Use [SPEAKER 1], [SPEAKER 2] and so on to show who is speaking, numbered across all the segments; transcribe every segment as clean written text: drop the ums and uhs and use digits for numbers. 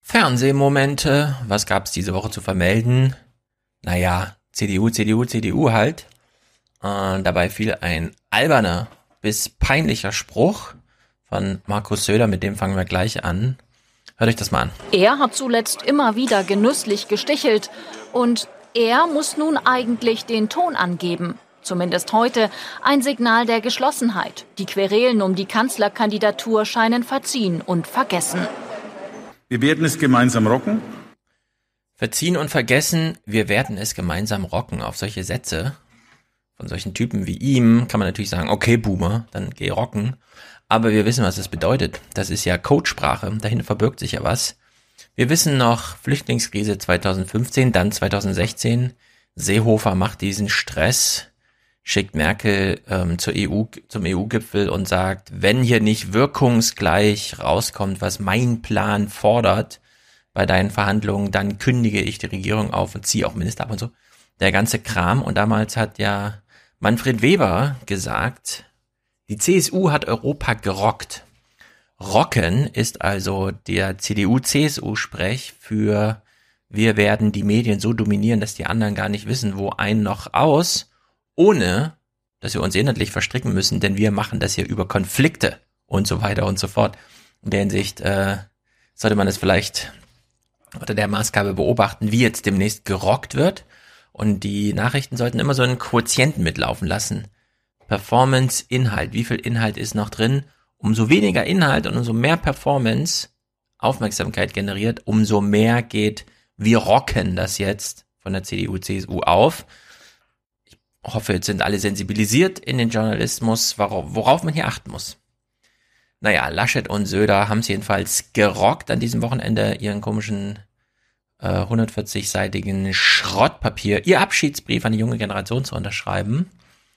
[SPEAKER 1] Fernsehmomente, was gab's diese Woche zu vermelden? Naja, CDU halt. Dabei fiel ein alberner bis peinlicher Spruch von Markus Söder, mit dem fangen wir gleich an. Hört euch das mal an.
[SPEAKER 2] Er hat zuletzt immer wieder genüsslich gestichelt und er muss nun eigentlich den Ton angeben. Zumindest heute ein Signal der Geschlossenheit. Die Querelen um die Kanzlerkandidatur scheinen verziehen und vergessen.
[SPEAKER 3] Wir werden es gemeinsam rocken.
[SPEAKER 1] Verziehen und vergessen, wir werden es gemeinsam rocken. Auf solche Sätze von solchen Typen wie ihm kann man natürlich sagen, okay Boomer, dann geh rocken. Aber wir wissen, was das bedeutet. Das ist ja Codesprache, dahinter verbirgt sich ja was. Wir wissen noch, Flüchtlingskrise 2015, dann 2016. Seehofer macht diesen Stress, schickt Merkel zum EU-Gipfel und sagt, wenn hier nicht wirkungsgleich rauskommt, was mein Plan fordert bei deinen Verhandlungen, dann kündige ich die Regierung auf und ziehe auch Minister ab und so. Der ganze Kram. Und damals hat ja Manfred Weber gesagt, die CSU hat Europa gerockt. Rocken ist also der CDU-CSU-Sprech für wir werden die Medien so dominieren, dass die anderen gar nicht wissen, wo ein noch aus, ohne dass wir uns inhaltlich verstricken müssen, denn wir machen das hier über Konflikte und so weiter und so fort. In der Hinsicht sollte man es vielleicht unter der Maßgabe beobachten, wie jetzt demnächst gerockt wird. Und die Nachrichten sollten immer so einen Quotienten mitlaufen lassen. Performance, Inhalt. Wie viel Inhalt ist noch drin? Umso weniger Inhalt und umso mehr Performance Aufmerksamkeit generiert, umso mehr geht, wir rocken das jetzt von der CDU, CSU auf. Ich hoffe, jetzt sind alle sensibilisiert in den Journalismus, worauf man hier achten muss. Naja, Laschet und Söder haben es jedenfalls gerockt an diesem Wochenende, ihren komischen 140-seitigen Schrottpapier, ihr Abschiedsbrief an die junge Generation zu unterschreiben.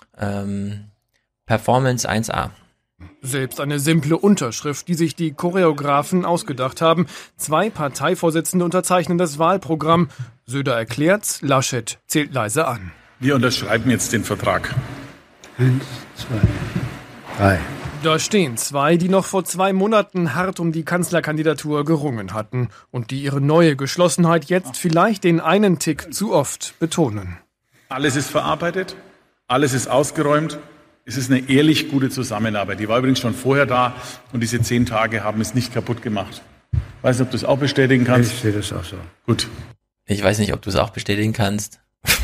[SPEAKER 1] Performance 1A.
[SPEAKER 4] Selbst eine simple Unterschrift, die sich die Choreografen ausgedacht haben. 2 Parteivorsitzende unterzeichnen das Wahlprogramm. Söder erklärt's, Laschet zählt leise an.
[SPEAKER 3] Wir unterschreiben jetzt den Vertrag.
[SPEAKER 5] 1, 2, 3.
[SPEAKER 4] Da stehen 2, die noch vor 2 Monaten hart um die Kanzlerkandidatur gerungen hatten und die ihre neue Geschlossenheit jetzt vielleicht den einen Tick zu oft betonen.
[SPEAKER 3] Alles ist verarbeitet, alles ist ausgeräumt. Es ist eine ehrlich gute Zusammenarbeit. Die war übrigens schon vorher da und diese 10 Tage haben es nicht kaputt gemacht. Weiß nicht, ob du es auch bestätigen kannst.
[SPEAKER 5] Ich sehe das auch so.
[SPEAKER 3] Gut.
[SPEAKER 1] Ich weiß nicht, ob du es auch bestätigen kannst.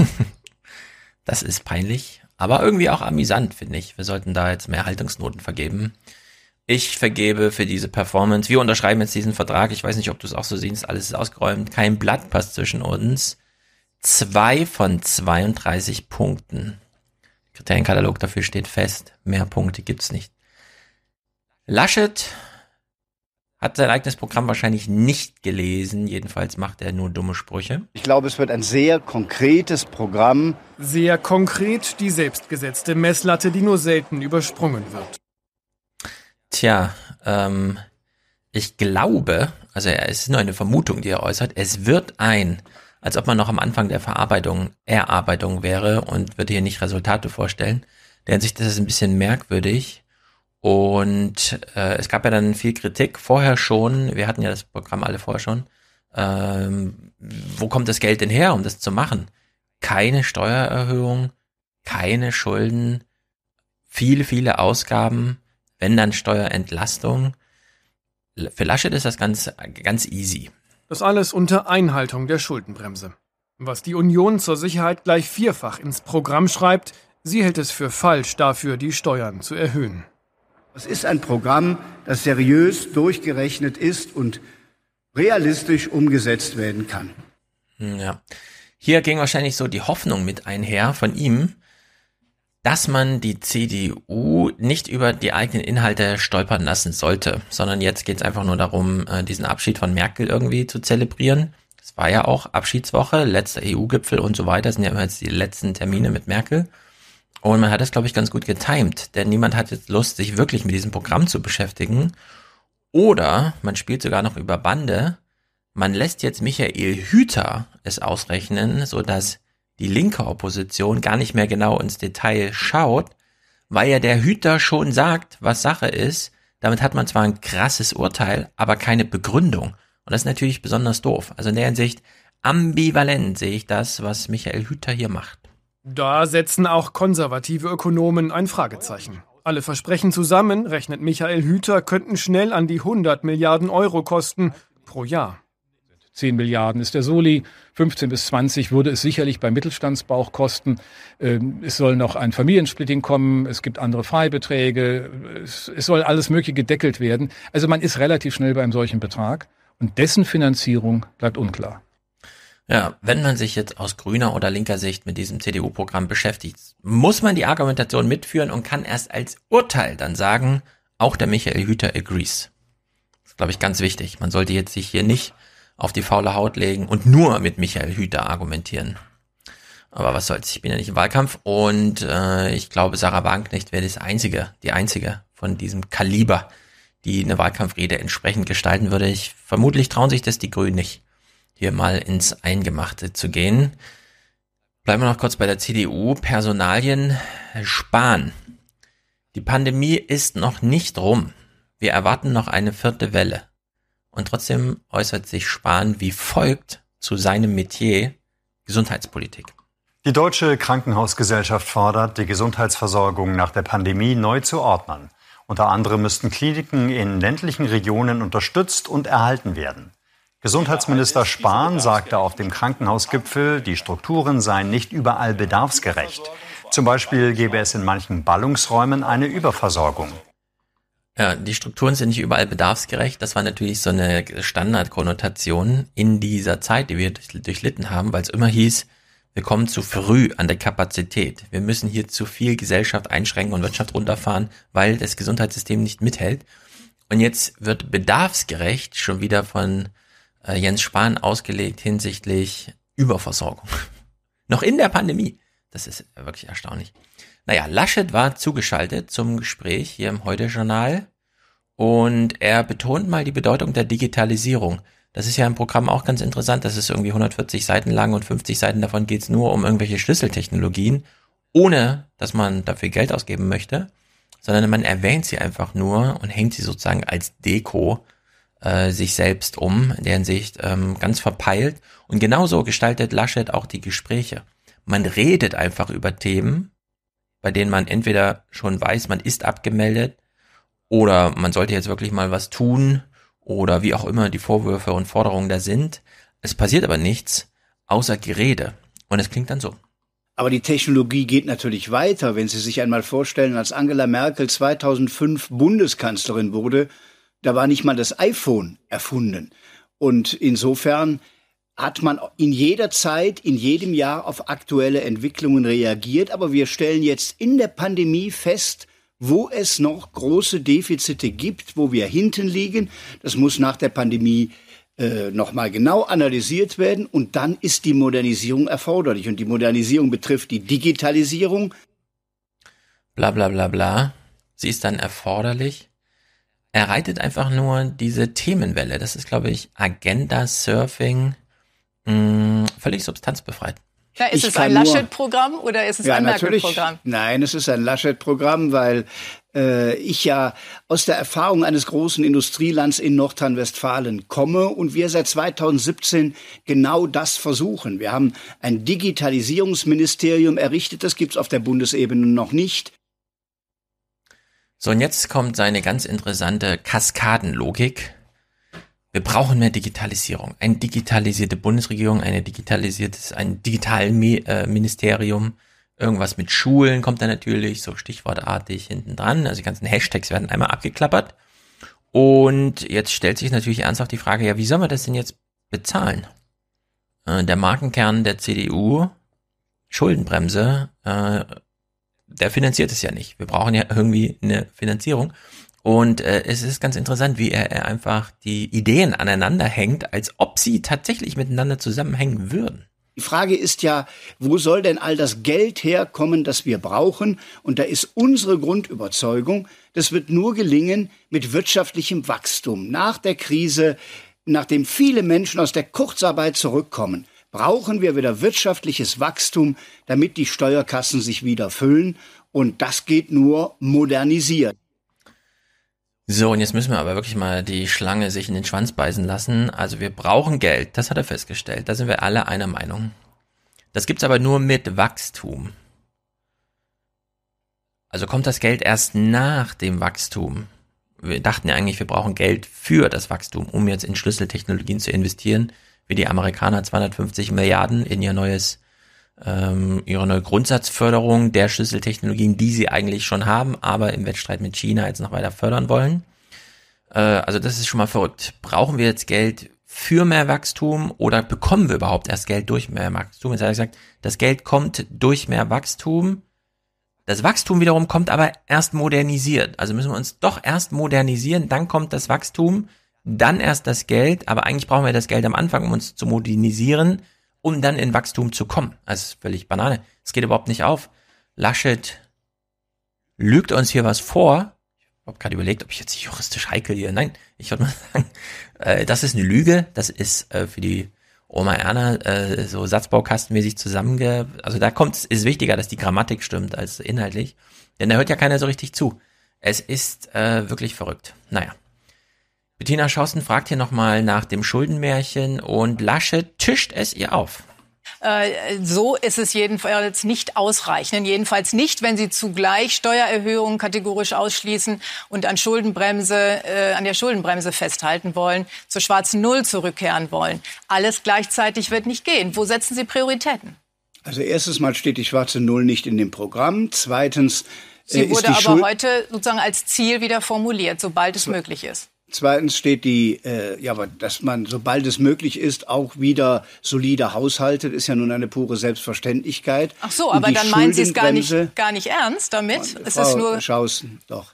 [SPEAKER 1] Das ist peinlich, aber irgendwie auch amüsant, finde ich. Wir sollten da jetzt mehr Haltungsnoten vergeben. Ich vergebe für diese Performance. Wir unterschreiben jetzt diesen Vertrag. Ich weiß nicht, ob du es auch so siehst. Alles ist ausgeräumt. Kein Blatt passt zwischen uns. 2 von 32 Punkten. Kriterienkatalog dafür steht fest. Mehr Punkte gibt's nicht. Laschet hat sein eigenes Programm wahrscheinlich nicht gelesen. Jedenfalls macht er nur dumme Sprüche.
[SPEAKER 6] Ich glaube, es wird ein sehr konkretes Programm.
[SPEAKER 4] Sehr konkret die selbstgesetzte Messlatte, die nur selten übersprungen wird.
[SPEAKER 1] Tja, ich glaube, also es ist nur eine Vermutung, die er äußert, es wird als ob man noch am Anfang der Erarbeitung wäre und würde hier nicht Resultate vorstellen. Der Hinsicht ist es ein bisschen merkwürdig und es gab ja dann viel Kritik vorher schon, wir hatten ja das Programm alle vorher schon, wo kommt das Geld denn her, um das zu machen? Keine Steuererhöhung, keine Schulden, viele Ausgaben, wenn dann Steuerentlastung. Für Laschet ist das ganz easy.
[SPEAKER 4] Das alles unter Einhaltung der Schuldenbremse. Was die Union zur Sicherheit gleich 4-fach ins Programm schreibt, sie hält es für falsch, dafür die Steuern zu erhöhen.
[SPEAKER 6] Es ist ein Programm, das seriös durchgerechnet ist und realistisch umgesetzt werden kann.
[SPEAKER 1] Ja. Hier ging wahrscheinlich so die Hoffnung mit einher von ihm, dass man die CDU nicht über die eigenen Inhalte stolpern lassen sollte, sondern jetzt geht es einfach nur darum, diesen Abschied von Merkel irgendwie zu zelebrieren. Das war ja auch Abschiedswoche, letzter EU-Gipfel und so weiter, das sind ja immer jetzt die letzten Termine mit Merkel. Und man hat das, glaube ich, ganz gut getimt, denn niemand hat jetzt Lust, sich wirklich mit diesem Programm zu beschäftigen. Oder man spielt sogar noch über Bande. Man lässt jetzt Michael Hüter es ausrechnen, sodass die linke Opposition gar nicht mehr genau ins Detail schaut, weil ja der Hüter schon sagt, was Sache ist. Damit hat man zwar ein krasses Urteil, aber keine Begründung. Und das ist natürlich besonders doof. Also in der Hinsicht ambivalent sehe ich das, was Michael Hüter hier macht.
[SPEAKER 4] Da setzen auch konservative Ökonomen ein Fragezeichen. Alle Versprechen zusammen, rechnet Michael Hüter, könnten schnell an die 100 Milliarden Euro kosten pro Jahr.
[SPEAKER 7] 10 Milliarden ist der Soli, 15 bis 20 würde es sicherlich beim Mittelstandsbauch kosten. Es soll noch ein Familiensplitting kommen, es gibt andere Freibeträge, es soll alles Mögliche gedeckelt werden. Also man ist relativ schnell bei einem solchen Betrag und dessen Finanzierung bleibt unklar.
[SPEAKER 1] Ja, wenn man sich jetzt aus grüner oder linker Sicht mit diesem CDU-Programm beschäftigt, muss man die Argumentation mitführen und kann erst als Urteil dann sagen, auch der Michael Hüter agrees. Das ist, glaube ich, ganz wichtig. Man sollte jetzt sich hier nicht auf die faule Haut legen und nur mit Michael Hüter argumentieren. Aber was soll's, ich bin ja nicht im Wahlkampf und ich glaube, Sarah Wagenknecht wäre die einzige von diesem Kaliber, die eine Wahlkampfrede entsprechend gestalten würde. Vermutlich trauen sich das die Grünen nicht, hier mal ins Eingemachte zu gehen. Bleiben wir noch kurz bei der CDU. Personalien. Spahn. Die Pandemie ist noch nicht rum. Wir erwarten noch eine 4. Welle. Und trotzdem äußert sich Spahn wie folgt zu seinem Metier Gesundheitspolitik.
[SPEAKER 8] Die Deutsche Krankenhausgesellschaft fordert, die Gesundheitsversorgung nach der Pandemie neu zu ordnen. Unter anderem müssten Kliniken in ländlichen Regionen unterstützt und erhalten werden. Gesundheitsminister Spahn sagte auf dem Krankenhausgipfel, die Strukturen seien nicht überall bedarfsgerecht. Zum Beispiel gäbe es in manchen Ballungsräumen eine Überversorgung.
[SPEAKER 1] Ja, die Strukturen sind nicht überall bedarfsgerecht. Das war natürlich so eine Standardkonnotation in dieser Zeit, die wir durchlitten haben, weil es immer hieß, wir kommen zu früh an der Kapazität. Wir müssen hier zu viel Gesellschaft einschränken und Wirtschaft runterfahren, weil das Gesundheitssystem nicht mithält. Und jetzt wird bedarfsgerecht schon wieder von Jens Spahn ausgelegt hinsichtlich Überversorgung. Noch in der Pandemie. Das ist wirklich erstaunlich. Naja, Laschet war zugeschaltet zum Gespräch hier im Heute-Journal und er betont mal die Bedeutung der Digitalisierung. Das ist ja im Programm auch ganz interessant. Das ist irgendwie 140 Seiten lang und 50 Seiten davon geht es nur um irgendwelche Schlüsseltechnologien, ohne dass man dafür Geld ausgeben möchte, sondern man erwähnt sie einfach nur und hängt sie sozusagen als Deko sich selbst um, in der Hinsicht ganz verpeilt. Und genauso gestaltet Laschet auch die Gespräche. Man redet einfach über Themen, bei denen man entweder schon weiß, man ist abgemeldet oder man sollte jetzt wirklich mal was tun oder wie auch immer die Vorwürfe und Forderungen da sind. Es passiert aber nichts außer Gerede und es klingt dann so.
[SPEAKER 6] Aber die Technologie geht natürlich weiter. Wenn Sie sich einmal vorstellen, als Angela Merkel 2005 Bundeskanzlerin wurde, da war nicht mal das iPhone erfunden. Und insofern hat man in jeder Zeit, in jedem Jahr auf aktuelle Entwicklungen reagiert. Aber wir stellen jetzt in der Pandemie fest, wo es noch große Defizite gibt, wo wir hinten liegen. Das muss nach der Pandemie nochmal genau analysiert werden. Und dann ist die Modernisierung erforderlich. Und die Modernisierung betrifft die Digitalisierung.
[SPEAKER 1] Bla bla bla bla. Sie ist dann erforderlich. Er reitet einfach nur diese Themenwelle. Das ist, glaube ich, Agenda-Surfing. Völlig substanzbefreit.
[SPEAKER 9] Ja, ist es ein Laschet-Programm oder ist es ein Merkel-Programm?
[SPEAKER 6] Nein, es ist ein Laschet-Programm, weil ich ja aus der Erfahrung eines großen Industrielands in Nordrhein-Westfalen komme und wir seit 2017 genau das versuchen. Wir haben ein Digitalisierungsministerium errichtet, das gibt's auf der Bundesebene noch nicht.
[SPEAKER 1] So, und jetzt kommt seine ganz interessante Kaskadenlogik. Wir brauchen mehr Digitalisierung. Eine digitalisierte Bundesregierung, ein Digitalministerium, irgendwas mit Schulen kommt da natürlich, so stichwortartig hinten dran. Also die ganzen Hashtags werden einmal abgeklappert. Und jetzt stellt sich natürlich ernsthaft die Frage, ja, wie soll man das denn jetzt bezahlen? Der Markenkern der CDU, Schuldenbremse, der finanziert es ja nicht. Wir brauchen ja irgendwie eine Finanzierung. Und es ist ganz interessant, wie er einfach die Ideen aneinander hängt, als ob sie tatsächlich miteinander zusammenhängen würden.
[SPEAKER 6] Die Frage ist ja, wo soll denn all das Geld herkommen, das wir brauchen? Und da ist unsere Grundüberzeugung, das wird nur gelingen mit wirtschaftlichem Wachstum. Nach der Krise, nachdem viele Menschen aus der Kurzarbeit zurückkommen, brauchen wir wieder wirtschaftliches Wachstum, damit die Steuerkassen sich wieder füllen. Und das geht nur modernisiert.
[SPEAKER 1] So, und jetzt müssen wir aber wirklich mal die Schlange sich in den Schwanz beißen lassen. Also wir brauchen Geld, das hat er festgestellt. Da sind wir alle einer Meinung. Das gibt's aber nur mit Wachstum. Also kommt das Geld erst nach dem Wachstum. Wir dachten ja eigentlich, wir brauchen Geld für das Wachstum, um jetzt in Schlüsseltechnologien zu investieren, wie die Amerikaner 250 Milliarden in ihre neue Grundsatzförderung der Schlüsseltechnologien, die sie eigentlich schon haben, aber im Wettstreit mit China jetzt noch weiter fördern wollen. Also das ist schon mal verrückt. Brauchen wir jetzt Geld für mehr Wachstum oder bekommen wir überhaupt erst Geld durch mehr Wachstum? Jetzt hat er gesagt, das Geld kommt durch mehr Wachstum. Das Wachstum wiederum kommt aber erst modernisiert. Also müssen wir uns doch erst modernisieren, dann kommt das Wachstum, dann erst das Geld. Aber eigentlich brauchen wir das Geld am Anfang, um uns zu modernisieren, um dann in Wachstum zu kommen. Das ist völlig Banane. Es geht überhaupt nicht auf. Laschet lügt uns hier was vor. Ich habe gerade überlegt, ob ich jetzt juristisch heikel hier. Nein, ich würde mal sagen, das ist eine Lüge. Das ist für die Oma Erna so satzbaukastenmäßig also da ist wichtiger, dass die Grammatik stimmt als inhaltlich. Denn da hört ja keiner so richtig zu. Es ist wirklich verrückt. Naja. Bettina Schausten fragt hier nochmal nach dem Schuldenmärchen und Laschet tischt es ihr auf.
[SPEAKER 9] So ist es jedenfalls nicht ausreichend. Jedenfalls nicht, wenn Sie zugleich Steuererhöhungen kategorisch ausschließen und an der Schuldenbremse festhalten wollen, zur schwarzen Null zurückkehren wollen. Alles gleichzeitig wird nicht gehen. Wo setzen Sie Prioritäten?
[SPEAKER 6] Also erstens mal steht die schwarze Null nicht in dem Programm. Zweitens
[SPEAKER 9] sie wurde aber heute sozusagen als Ziel wieder formuliert, sobald es möglich ist.
[SPEAKER 6] Zweitens steht dass man, sobald es möglich ist, auch wieder solide haushaltet, ist ja nun eine pure Selbstverständlichkeit.
[SPEAKER 9] Ach so, aber dann meinen Sie es gar nicht ernst damit?
[SPEAKER 6] Es ist nur Schausten, doch.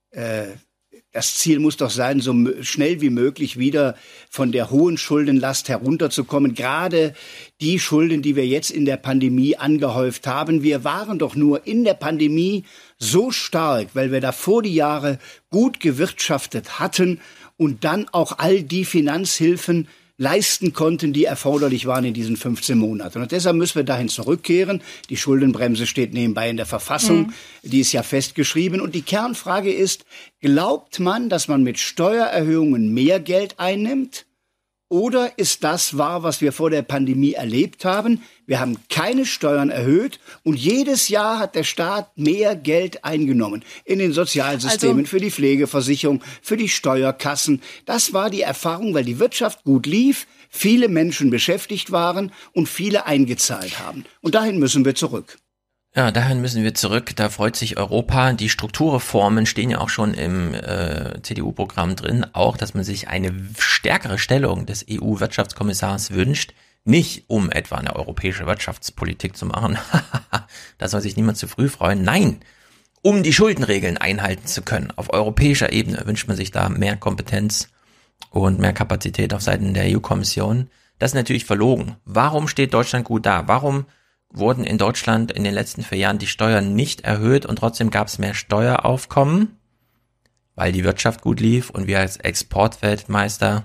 [SPEAKER 6] Das Ziel muss doch sein, so schnell wie möglich wieder von der hohen Schuldenlast herunterzukommen. Gerade die Schulden, die wir jetzt in der Pandemie angehäuft haben. Wir waren doch nur in der Pandemie so stark, weil wir davor die Jahre gut gewirtschaftet hatten und dann auch all die Finanzhilfen leisten konnten, die erforderlich waren in diesen 15 Monaten. Und deshalb müssen wir dahin zurückkehren. Die Schuldenbremse steht nebenbei in der Verfassung. Die ist ja festgeschrieben. Und die Kernfrage ist, glaubt man, dass man mit Steuererhöhungen mehr Geld einnimmt? Oder ist das wahr, was wir vor der Pandemie erlebt haben? Wir haben keine Steuern erhöht und jedes Jahr hat der Staat mehr Geld eingenommen in den Sozialsystemen, für die Pflegeversicherung, für die Steuerkassen. Das war die Erfahrung, weil die Wirtschaft gut lief, viele Menschen beschäftigt waren und viele eingezahlt haben. Und dahin müssen wir zurück.
[SPEAKER 1] Ja, dahin müssen wir zurück. Da freut sich Europa. Die Strukturreformen stehen ja auch schon im CDU-Programm drin. Auch, dass man sich eine stärkere Stellung des EU-Wirtschaftskommissars wünscht. Nicht, um etwa eine europäische Wirtschaftspolitik zu machen. Da soll sich niemand zu früh freuen. Nein, um die Schuldenregeln einhalten zu können. Auf europäischer Ebene wünscht man sich da mehr Kompetenz und mehr Kapazität auf Seiten der EU-Kommission. Das ist natürlich verlogen. Warum steht Deutschland gut da? Warum wurden in Deutschland in den letzten 4 Jahren die Steuern nicht erhöht und trotzdem gab es mehr Steueraufkommen? Weil die Wirtschaft gut lief und wir als Exportweltmeister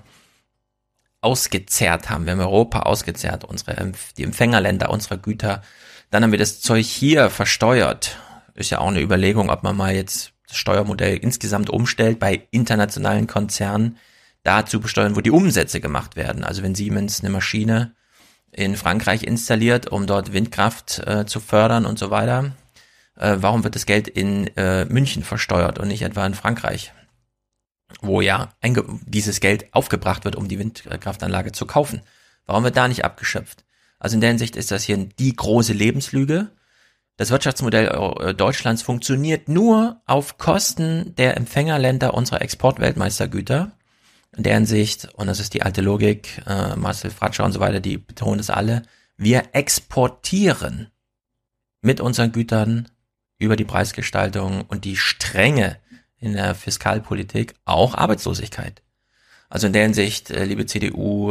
[SPEAKER 1] ausgezehrt haben. Wir haben Europa ausgezehrt, die Empfängerländer unserer Güter. Dann haben wir das Zeug hier versteuert. Ist ja auch eine Überlegung, ob man mal jetzt das Steuermodell insgesamt umstellt bei internationalen Konzernen, da zu besteuern, wo die Umsätze gemacht werden. Also wenn Siemens eine Maschine in Frankreich installiert, um dort Windkraft zu fördern und so weiter. Warum wird das Geld in München versteuert und nicht etwa in Frankreich, wo ja dieses Geld aufgebracht wird, um die Windkraftanlage zu kaufen? Warum wird da nicht abgeschöpft? Also in der Hinsicht ist das hier die große Lebenslüge. Das Wirtschaftsmodell Deutschlands funktioniert nur auf Kosten der Empfängerländer unserer Exportweltmeistergüter. In der Hinsicht, und das ist die alte Logik, Marcel Fratscher und so weiter, die betonen das alle, wir exportieren mit unseren Gütern über die Preisgestaltung und die Strenge in der Fiskalpolitik auch Arbeitslosigkeit. Also in der Hinsicht, liebe CDU,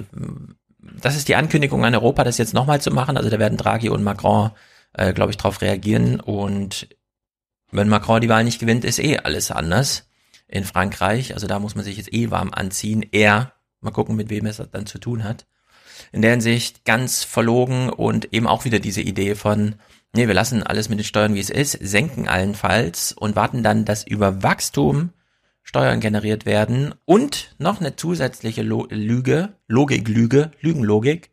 [SPEAKER 1] das ist die Ankündigung an Europa, das jetzt nochmal zu machen. Also da werden Draghi und Macron, glaube ich, drauf reagieren. Und wenn Macron die Wahl nicht gewinnt, ist alles anders in Frankreich. Also da muss man sich jetzt warm anziehen. Mal gucken, mit wem es dann zu tun hat. In der Hinsicht ganz verlogen und eben auch wieder diese Idee von, nee, wir lassen alles mit den Steuern, wie es ist, senken allenfalls und warten dann, dass über Wachstum Steuern generiert werden und noch eine zusätzliche Lügenlogik.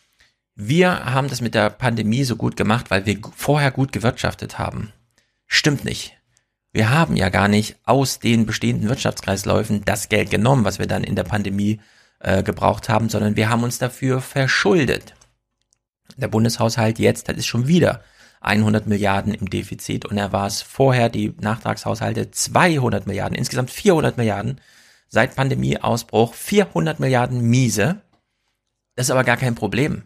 [SPEAKER 1] Wir haben das mit der Pandemie so gut gemacht, weil wir vorher gut gewirtschaftet haben. Stimmt nicht. Wir haben ja gar nicht aus den bestehenden Wirtschaftskreisläufen das Geld genommen, was wir dann in der Pandemie gebraucht haben, sondern wir haben uns dafür verschuldet. Der Bundeshaushalt jetzt, das ist schon wieder 100 Milliarden im Defizit und er war es vorher, die Nachtragshaushalte 200 Milliarden, insgesamt 400 Milliarden, seit Pandemieausbruch 400 Milliarden miese. Das ist aber gar kein Problem.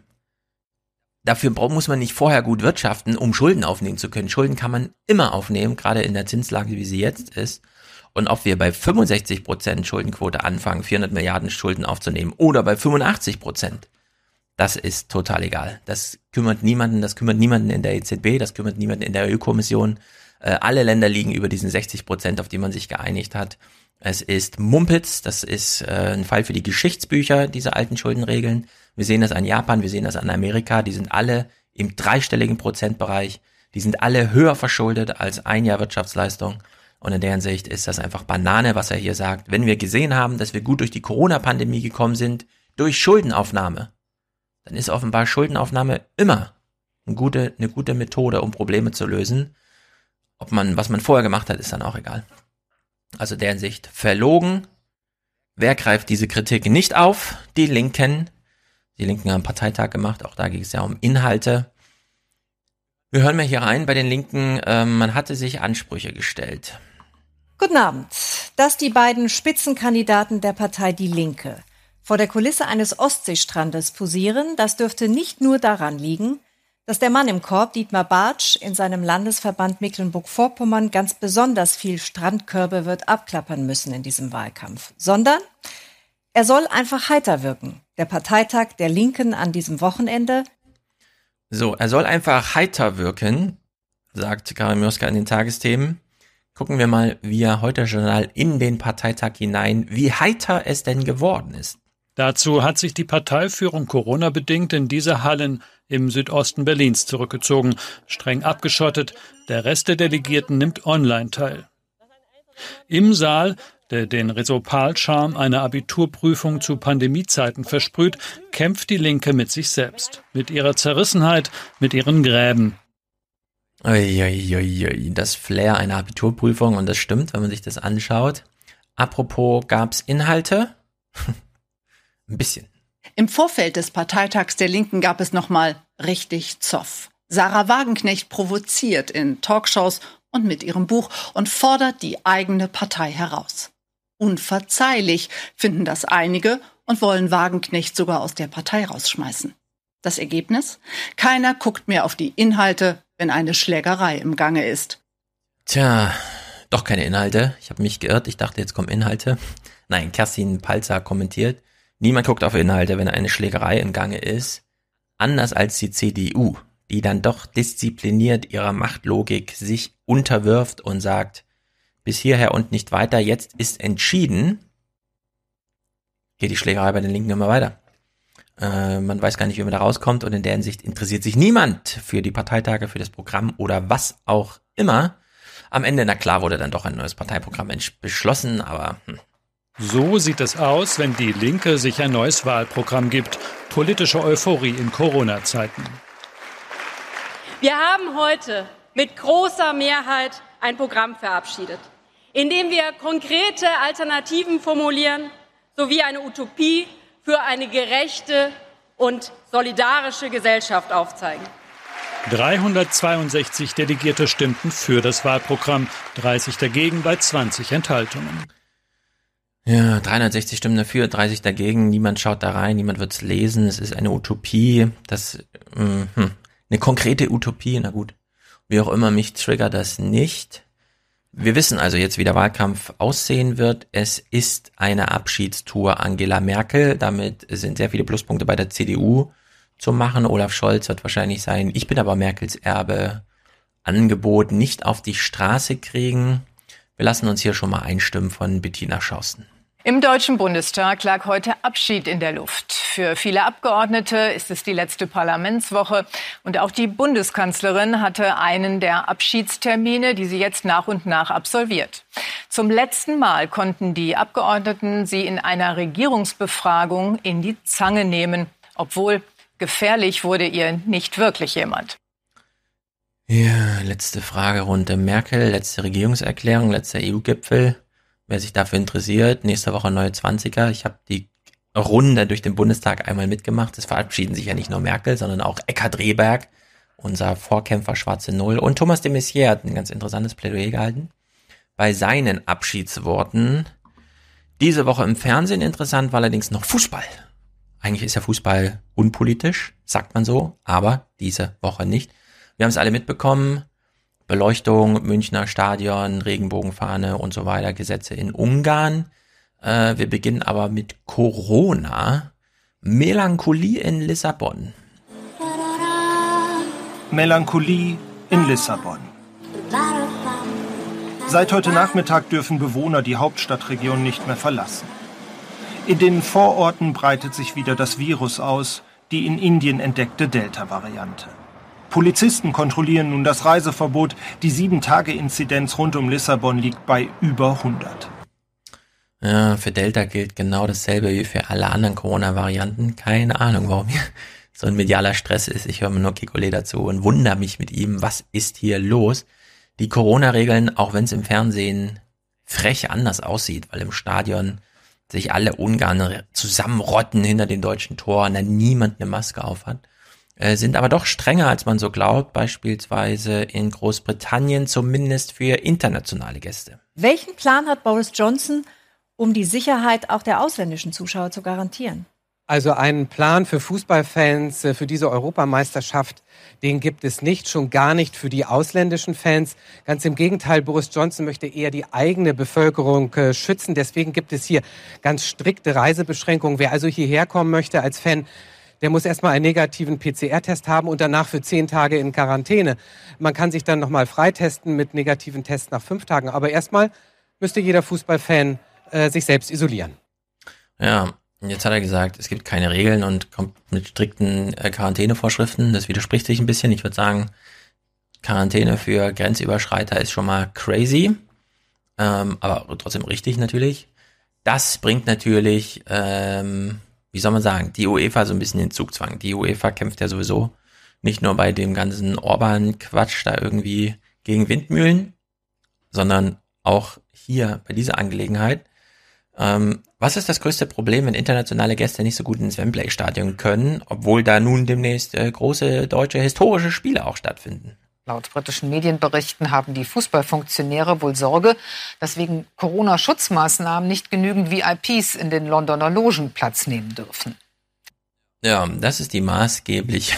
[SPEAKER 1] Dafür muss man nicht vorher gut wirtschaften, um Schulden aufnehmen zu können. Schulden kann man immer aufnehmen, gerade in der Zinslage, wie sie jetzt ist. Und ob wir bei 65% Schuldenquote anfangen, 400 Milliarden Schulden aufzunehmen oder bei 85%, das ist total egal. Das kümmert niemanden in der EZB, das kümmert niemanden in der EU-Kommission. Alle Länder liegen über diesen 60%, auf die man sich geeinigt hat. Es ist Mumpitz, das ist ein Fall für die Geschichtsbücher, diese alten Schuldenregeln. Wir sehen das an Japan, wir sehen das an Amerika, die sind alle im dreistelligen Prozentbereich, die sind alle höher verschuldet als ein Jahr Wirtschaftsleistung. Und in der Hinsicht ist das einfach Banane, was er hier sagt. Wenn wir gesehen haben, dass wir gut durch die Corona-Pandemie gekommen sind, durch Schuldenaufnahme, dann ist offenbar Schuldenaufnahme immer eine gute Methode, um Probleme zu lösen. Was man vorher gemacht hat, ist dann auch egal. Also in der Hinsicht verlogen. Wer greift diese Kritik nicht auf? Die Linken. Die Linken haben einen Parteitag gemacht, auch da ging es ja um Inhalte. Wir hören mal hier rein bei den Linken, man hatte sich Ansprüche gestellt.
[SPEAKER 10] Guten Abend. Dass die beiden Spitzenkandidaten der Partei Die Linke vor der Kulisse eines Ostseestrandes posieren, das dürfte nicht nur daran liegen, dass der Mann im Korb, Dietmar Bartsch, in seinem Landesverband Mecklenburg-Vorpommern ganz besonders viel Strandkörbe wird abklappern müssen in diesem Wahlkampf, sondern er soll einfach heiter wirken. Der Parteitag der Linken an diesem Wochenende.
[SPEAKER 1] So, er soll einfach heiter wirken, sagt Karin Mioska in den Tagesthemen. Gucken wir mal via Heute-Journal in den Parteitag hinein, wie heiter es denn geworden ist.
[SPEAKER 11] Dazu hat sich die Parteiführung Corona-bedingt in diese Hallen im Südosten Berlins zurückgezogen, streng abgeschottet. Der Rest der Delegierten nimmt online teil. Im Saal, der den Resopal-Charme einer Abiturprüfung zu Pandemiezeiten versprüht, kämpft die Linke mit sich selbst, mit ihrer Zerrissenheit, mit ihren Gräben.
[SPEAKER 1] Das Flair einer Abiturprüfung, und das stimmt, wenn man sich das anschaut. Apropos, gab's Inhalte? Ein bisschen.
[SPEAKER 12] Im Vorfeld des Parteitags der Linken gab es nochmal richtig Zoff. Sarah Wagenknecht provoziert in Talkshows und mit ihrem Buch und fordert die eigene Partei heraus. Unverzeihlich finden das einige und wollen Wagenknecht sogar aus der Partei rausschmeißen. Das Ergebnis? Keiner guckt mehr auf die Inhalte, wenn eine Schlägerei im Gange ist.
[SPEAKER 1] Tja, doch keine Inhalte. Ich habe mich geirrt. Ich dachte, jetzt kommen Inhalte. Nein, Kerstin Palzer kommentiert. Niemand guckt auf Inhalte, wenn eine Schlägerei im Gange ist. Anders als die CDU, die dann doch diszipliniert ihrer Machtlogik sich unterwirft und sagt, bis hierher und nicht weiter, jetzt ist entschieden, geht die Schlägerei bei den Linken immer weiter. Man weiß gar nicht, wie man da rauskommt und in der Hinsicht interessiert sich niemand für die Parteitage, für das Programm oder was auch immer. Am Ende, na klar, wurde dann doch ein neues Parteiprogramm beschlossen, aber
[SPEAKER 11] So sieht es aus, wenn die Linke sich ein neues Wahlprogramm gibt. Politische Euphorie in Corona-Zeiten.
[SPEAKER 13] Wir haben heute mit großer Mehrheit ein Programm verabschiedet, in dem wir konkrete Alternativen formulieren sowie eine Utopie für eine gerechte und solidarische Gesellschaft aufzeigen.
[SPEAKER 11] 362 Delegierte stimmten für das Wahlprogramm, 30 dagegen bei 20 Enthaltungen.
[SPEAKER 1] Ja, 360 Stimmen dafür, 30 dagegen, niemand schaut da rein, niemand wird's lesen, es ist eine Utopie, eine konkrete Utopie, na gut, wie auch immer, mich triggert das nicht. Wir wissen also jetzt, wie der Wahlkampf aussehen wird. Es ist eine Abschiedstour Angela Merkel, damit sind sehr viele Pluspunkte bei der CDU zu machen. Olaf Scholz wird wahrscheinlich sein, ich bin aber Merkels Erbe, Angebot nicht auf die Straße kriegen. Wir lassen uns hier schon mal einstimmen von Bettina Schausten.
[SPEAKER 9] Im Deutschen Bundestag lag heute Abschied in der Luft. Für viele Abgeordnete ist es die letzte Parlamentswoche. Und auch die Bundeskanzlerin hatte einen der Abschiedstermine, die sie jetzt nach und nach absolviert. Zum letzten Mal konnten die Abgeordneten sie in einer Regierungsbefragung in die Zange nehmen. Obwohl gefährlich wurde ihr nicht wirklich jemand.
[SPEAKER 1] Ja, letzte Fragerunde. Merkel, letzte Regierungserklärung, letzter EU-Gipfel. Wer sich dafür interessiert, nächste Woche neue 20er. Ich habe die Runde durch den Bundestag einmal mitgemacht. Es verabschieden sich ja nicht nur Merkel, sondern auch Eckhard Rehberg, unser Vorkämpfer Schwarze Null. Und Thomas de Maizière hat ein ganz interessantes Plädoyer gehalten. Bei seinen Abschiedsworten. Diese Woche im Fernsehen interessant, war allerdings noch Fußball. Eigentlich ist ja Fußball unpolitisch, sagt man so, aber diese Woche nicht. Wir haben es alle mitbekommen. Beleuchtung, Münchner Stadion, Regenbogenfahne und so weiter, Gesetze in Ungarn. Wir beginnen aber mit Corona. Melancholie in Lissabon.
[SPEAKER 14] Melancholie in Lissabon. Seit heute Nachmittag dürfen Bewohner die Hauptstadtregion nicht mehr verlassen. In den Vororten breitet sich wieder das Virus aus, die in Indien entdeckte Delta-Variante. Polizisten kontrollieren nun das Reiseverbot. Die 7-Tage-Inzidenz rund um Lissabon liegt bei über 100.
[SPEAKER 1] Ja, für Delta gilt genau dasselbe wie für alle anderen Corona-Varianten. Keine Ahnung, warum hier so ein medialer Stress ist. Ich höre mir nur Kekulé dazu und wundere mich mit ihm, was ist hier los? Die Corona-Regeln, auch wenn es im Fernsehen frech anders aussieht, weil im Stadion sich alle Ungarn zusammenrotten hinter dem deutschen Tor und dann niemand eine Maske aufhat, sind aber doch strenger, als man so glaubt, beispielsweise in Großbritannien, zumindest für internationale Gäste.
[SPEAKER 10] Welchen Plan hat Boris Johnson, um die Sicherheit auch der ausländischen Zuschauer zu garantieren?
[SPEAKER 15] Also einen Plan für Fußballfans für diese Europameisterschaft, den gibt es nicht, schon gar nicht für die ausländischen Fans. Ganz im Gegenteil, Boris Johnson möchte eher die eigene Bevölkerung schützen. Deswegen gibt es hier ganz strikte Reisebeschränkungen. Wer also hierher kommen möchte als Fan, der muss erstmal einen negativen PCR-Test haben und danach für 10 Tage in Quarantäne. Man kann sich dann nochmal freitesten mit negativen Tests nach 5 Tagen. Aber erstmal müsste jeder Fußballfan sich selbst isolieren.
[SPEAKER 1] Ja, und jetzt hat er gesagt, es gibt keine Regeln und kommt mit strikten Quarantänevorschriften. Das widerspricht sich ein bisschen. Ich würde sagen, Quarantäne für Grenzüberschreiter ist schon mal crazy, aber trotzdem richtig natürlich. Das bringt natürlich, wie soll man sagen, die UEFA so ein bisschen in Zugzwang. Die UEFA kämpft ja sowieso nicht nur bei dem ganzen Orban-Quatsch da irgendwie gegen Windmühlen, sondern auch hier bei dieser Angelegenheit. Was ist das größte Problem, wenn internationale Gäste nicht so gut ins Wembley-Stadion können, obwohl da nun demnächst große deutsche historische Spiele auch stattfinden?
[SPEAKER 16] Laut britischen Medienberichten haben die Fußballfunktionäre wohl Sorge, dass wegen Corona-Schutzmaßnahmen nicht genügend VIPs in den Londoner Logen Platz nehmen dürfen.
[SPEAKER 1] Ja, das ist die maßgebliche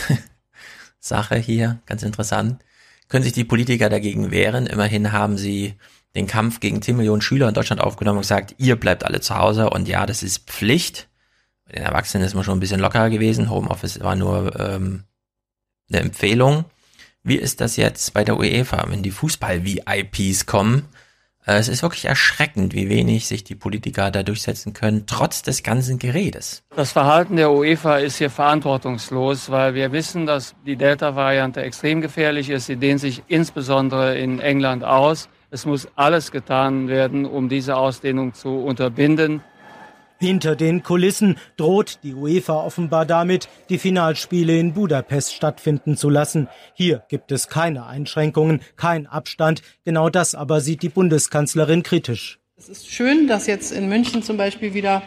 [SPEAKER 1] Sache hier, ganz interessant. Können sich die Politiker dagegen wehren? Immerhin haben sie den Kampf gegen 10 Millionen Schüler in Deutschland aufgenommen und gesagt, ihr bleibt alle zu Hause und ja, das ist Pflicht. Bei den Erwachsenen ist man schon ein bisschen lockerer gewesen. Homeoffice war nur eine Empfehlung. Wie ist das jetzt bei der UEFA, wenn die Fußball-VIPs kommen? Es ist wirklich erschreckend, wie wenig sich die Politiker da durchsetzen können, trotz des ganzen Geredes.
[SPEAKER 17] Das Verhalten der UEFA ist hier verantwortungslos, weil wir wissen, dass die Delta-Variante extrem gefährlich ist. Sie dehnt sich insbesondere in England aus. Es muss alles getan werden, um diese Ausdehnung zu unterbinden.
[SPEAKER 18] Hinter den Kulissen droht die UEFA offenbar damit, die Finalspiele in Budapest stattfinden zu lassen. Hier gibt es keine Einschränkungen, kein Abstand. Genau das aber sieht die Bundeskanzlerin kritisch.
[SPEAKER 19] Es ist schön, dass jetzt in München zum Beispiel wieder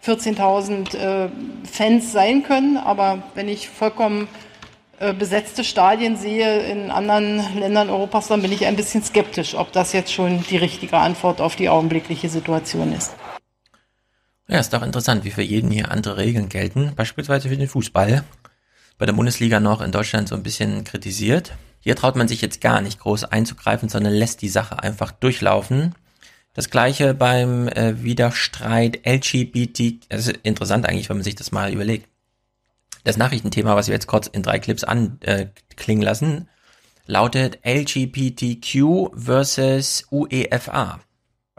[SPEAKER 19] 14.000 Fans sein können. Aber wenn ich vollkommen besetzte Stadien sehe in anderen Ländern Europas, dann bin ich ein bisschen skeptisch, ob das jetzt schon die richtige Antwort auf die augenblickliche Situation ist.
[SPEAKER 1] Ja, ist doch interessant, wie für jeden hier andere Regeln gelten, beispielsweise für den Fußball. Bei der Bundesliga noch in Deutschland so ein bisschen kritisiert. Hier traut man sich jetzt gar nicht groß einzugreifen, sondern lässt die Sache einfach durchlaufen. Das gleiche beim Widerstreit LGBT, das ist interessant eigentlich, wenn man sich das mal überlegt. Das Nachrichtenthema, was wir jetzt kurz in 3 Clips anklingen lassen, lautet LGBTQ versus UEFA.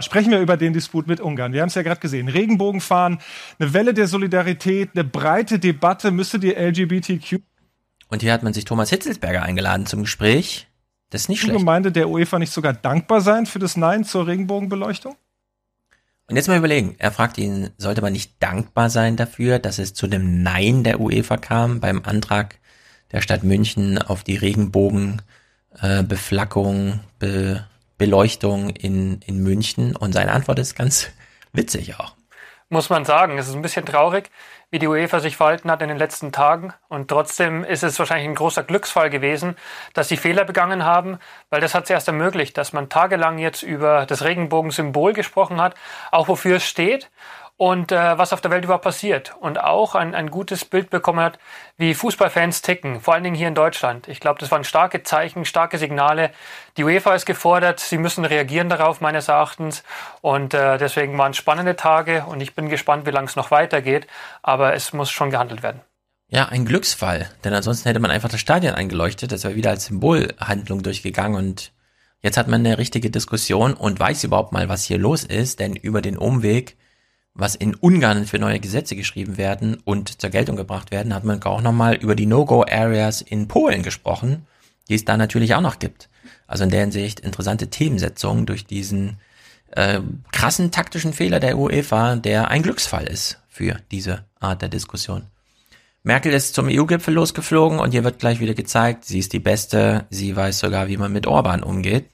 [SPEAKER 14] Sprechen wir über den Disput mit Ungarn. Wir haben es ja gerade gesehen. Regenbogenfahren, eine Welle der Solidarität, eine breite Debatte. Müsste die LGBTQ...
[SPEAKER 1] Und hier hat man sich Thomas Hitzelsberger eingeladen zum Gespräch. Das ist nicht schlecht.
[SPEAKER 14] Gemeinde der UEFA nicht sogar dankbar sein für das Nein zur Regenbogenbeleuchtung?
[SPEAKER 1] Und jetzt mal überlegen. Er fragt ihn, sollte man nicht dankbar sein dafür, dass es zu dem Nein der UEFA kam beim Antrag der Stadt München auf die Regenbogenbeflackung, Beleuchtung in München? Und seine Antwort ist ganz witzig auch.
[SPEAKER 20] Muss man sagen, es ist ein bisschen traurig, wie die UEFA sich verhalten hat in den letzten Tagen. Und trotzdem ist es wahrscheinlich ein großer Glücksfall gewesen, dass sie Fehler begangen haben, weil das hat es erst ermöglicht, dass man tagelang jetzt über das Regenbogensymbol gesprochen hat, auch wofür es steht und was auf der Welt überhaupt passiert. Und auch ein gutes Bild bekommen hat, wie Fußballfans ticken, vor allen Dingen hier in Deutschland. Ich glaube, das waren starke Zeichen, starke Signale. Die UEFA ist gefordert, sie müssen reagieren darauf, meines Erachtens. Und deswegen waren es spannende Tage und ich bin gespannt, wie lange es noch weitergeht. Aber es muss schon gehandelt werden.
[SPEAKER 1] Ja, ein Glücksfall, denn ansonsten hätte man einfach das Stadion eingeleuchtet, das wäre wieder als Symbolhandlung durchgegangen und jetzt hat man eine richtige Diskussion und weiß überhaupt mal, was hier los ist, denn über den Umweg, was in Ungarn für neue Gesetze geschrieben werden und zur Geltung gebracht werden, hat man auch nochmal über die No-Go-Areas in Polen gesprochen, die es da natürlich auch noch gibt. Also in der Hinsicht interessante Themensetzung durch diesen krassen taktischen Fehler der UEFA, der ein Glücksfall ist für diese Art der Diskussion. Merkel ist zum EU-Gipfel losgeflogen und hier wird gleich wieder gezeigt, sie ist die Beste, sie weiß sogar, wie man mit Orban umgeht.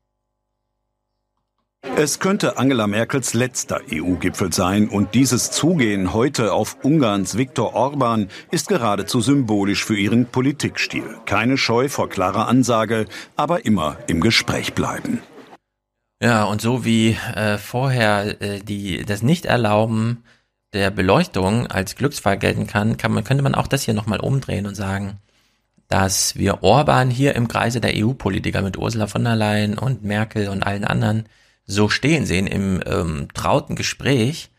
[SPEAKER 21] Es könnte Angela Merkels letzter EU-Gipfel sein und dieses Zugehen heute auf Ungarns Viktor Orban ist geradezu symbolisch für ihren Politikstil. Keine Scheu vor klarer Ansage, aber immer im Gespräch bleiben.
[SPEAKER 1] Ja, und so wie vorher das Nicht-Erlauben der Beleuchtung als Glücksfall gelten kann, könnte man auch das hier nochmal umdrehen und sagen, dass wir Orban hier im Kreise der EU-Politiker mit Ursula von der Leyen und Merkel und allen anderen so stehen sehen im trauten Gespräch,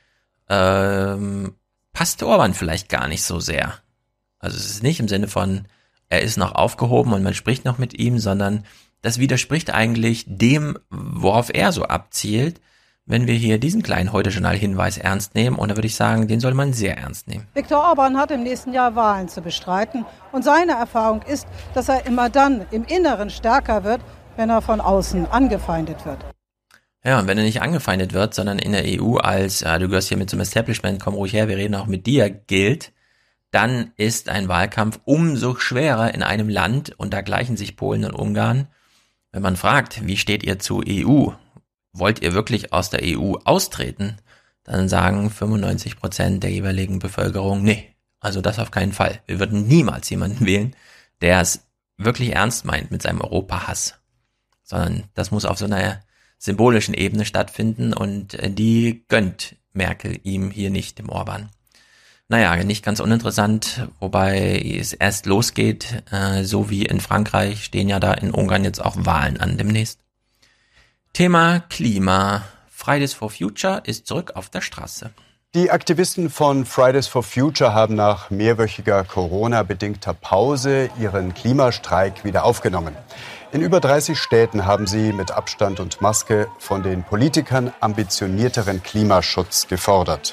[SPEAKER 1] passt Orban vielleicht gar nicht so sehr. Also es ist nicht im Sinne von, er ist noch aufgehoben und man spricht noch mit ihm, sondern das widerspricht eigentlich dem, worauf er so abzielt, wenn wir hier diesen kleinen Heute-Journal-Hinweis ernst nehmen. Und da würde ich sagen, den soll man sehr ernst nehmen.
[SPEAKER 22] Viktor Orban hat im nächsten Jahr Wahlen zu bestreiten. Und seine Erfahrung ist, dass er immer dann im Inneren stärker wird, wenn er von außen angefeindet wird.
[SPEAKER 1] Ja, und wenn er nicht angefeindet wird, sondern in der EU als, du gehörst hier mit zum Establishment, komm ruhig her, wir reden auch mit dir, gilt, dann ist ein Wahlkampf umso schwerer in einem Land, und da gleichen sich Polen und Ungarn. Wenn man fragt, wie steht ihr zur EU? Wollt ihr wirklich aus der EU austreten? Dann sagen 95% der jeweiligen Bevölkerung, nee, also das auf keinen Fall. Wir würden niemals jemanden wählen, der es wirklich ernst meint mit seinem Europahass. Sondern das muss auf so einer symbolischen Ebene stattfinden und die gönnt Merkel ihm hier nicht, dem Orban. Naja, nicht ganz uninteressant, wobei es erst losgeht, so wie in Frankreich stehen ja da in Ungarn jetzt auch Wahlen an demnächst. Thema Klima. Fridays for Future ist zurück auf der Straße.
[SPEAKER 23] Die Aktivisten von Fridays for Future haben nach mehrwöchiger Corona-bedingter Pause ihren Klimastreik wieder aufgenommen. In über 30 Städten haben sie mit Abstand und Maske von den Politikern ambitionierteren Klimaschutz gefordert.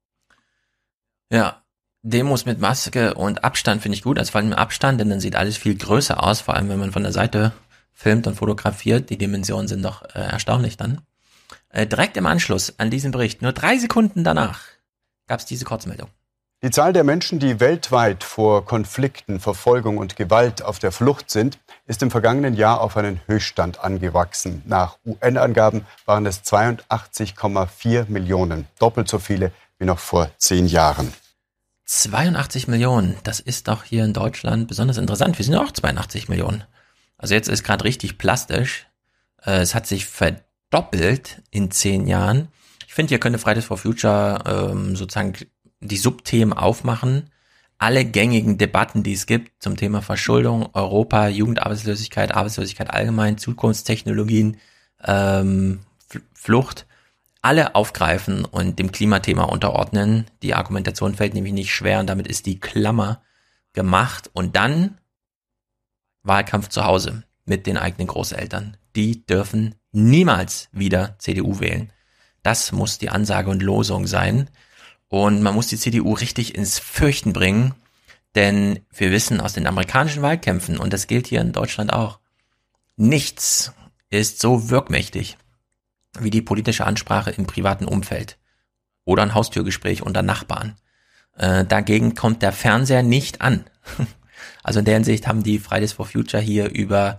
[SPEAKER 1] Ja, Demos mit Maske und Abstand finde ich gut, also vor allem mit Abstand, denn dann sieht alles viel größer aus, vor allem wenn man von der Seite filmt und fotografiert. Die Dimensionen sind doch erstaunlich dann. Direkt im Anschluss an diesen Bericht, nur 3 Sekunden danach, gab es diese Kurzmeldung.
[SPEAKER 23] Die Zahl der Menschen, die weltweit vor Konflikten, Verfolgung und Gewalt auf der Flucht sind, ist im vergangenen Jahr auf einen Höchststand angewachsen. Nach UN-Angaben waren es 82,4 Millionen, doppelt so viele wie noch vor 10 Jahren.
[SPEAKER 1] 82 Millionen, das ist doch hier in Deutschland besonders interessant. Wir sind ja auch 82 Millionen. Also jetzt ist gerade richtig plastisch. Es hat sich verdoppelt in 10 Jahren. Ich finde, hier könnte Fridays for Future sozusagen die Subthemen aufmachen. Alle gängigen Debatten, die es gibt zum Thema Verschuldung, Europa, Jugendarbeitslosigkeit, Arbeitslosigkeit allgemein, Zukunftstechnologien, Flucht, alle aufgreifen und dem Klimathema unterordnen. Die Argumentation fällt nämlich nicht schwer und damit ist die Klammer gemacht. Und dann Wahlkampf zu Hause mit den eigenen Großeltern. Die dürfen niemals wieder CDU wählen. Das muss die Ansage und Losung sein. Und man muss die CDU richtig ins Fürchten bringen, denn wir wissen aus den amerikanischen Wahlkämpfen, und das gilt hier in Deutschland auch, nichts ist so wirkmächtig wie die politische Ansprache im privaten Umfeld oder ein Haustürgespräch unter Nachbarn. Dagegen kommt der Fernseher nicht an. Also in der Hinsicht haben die Fridays for Future hier über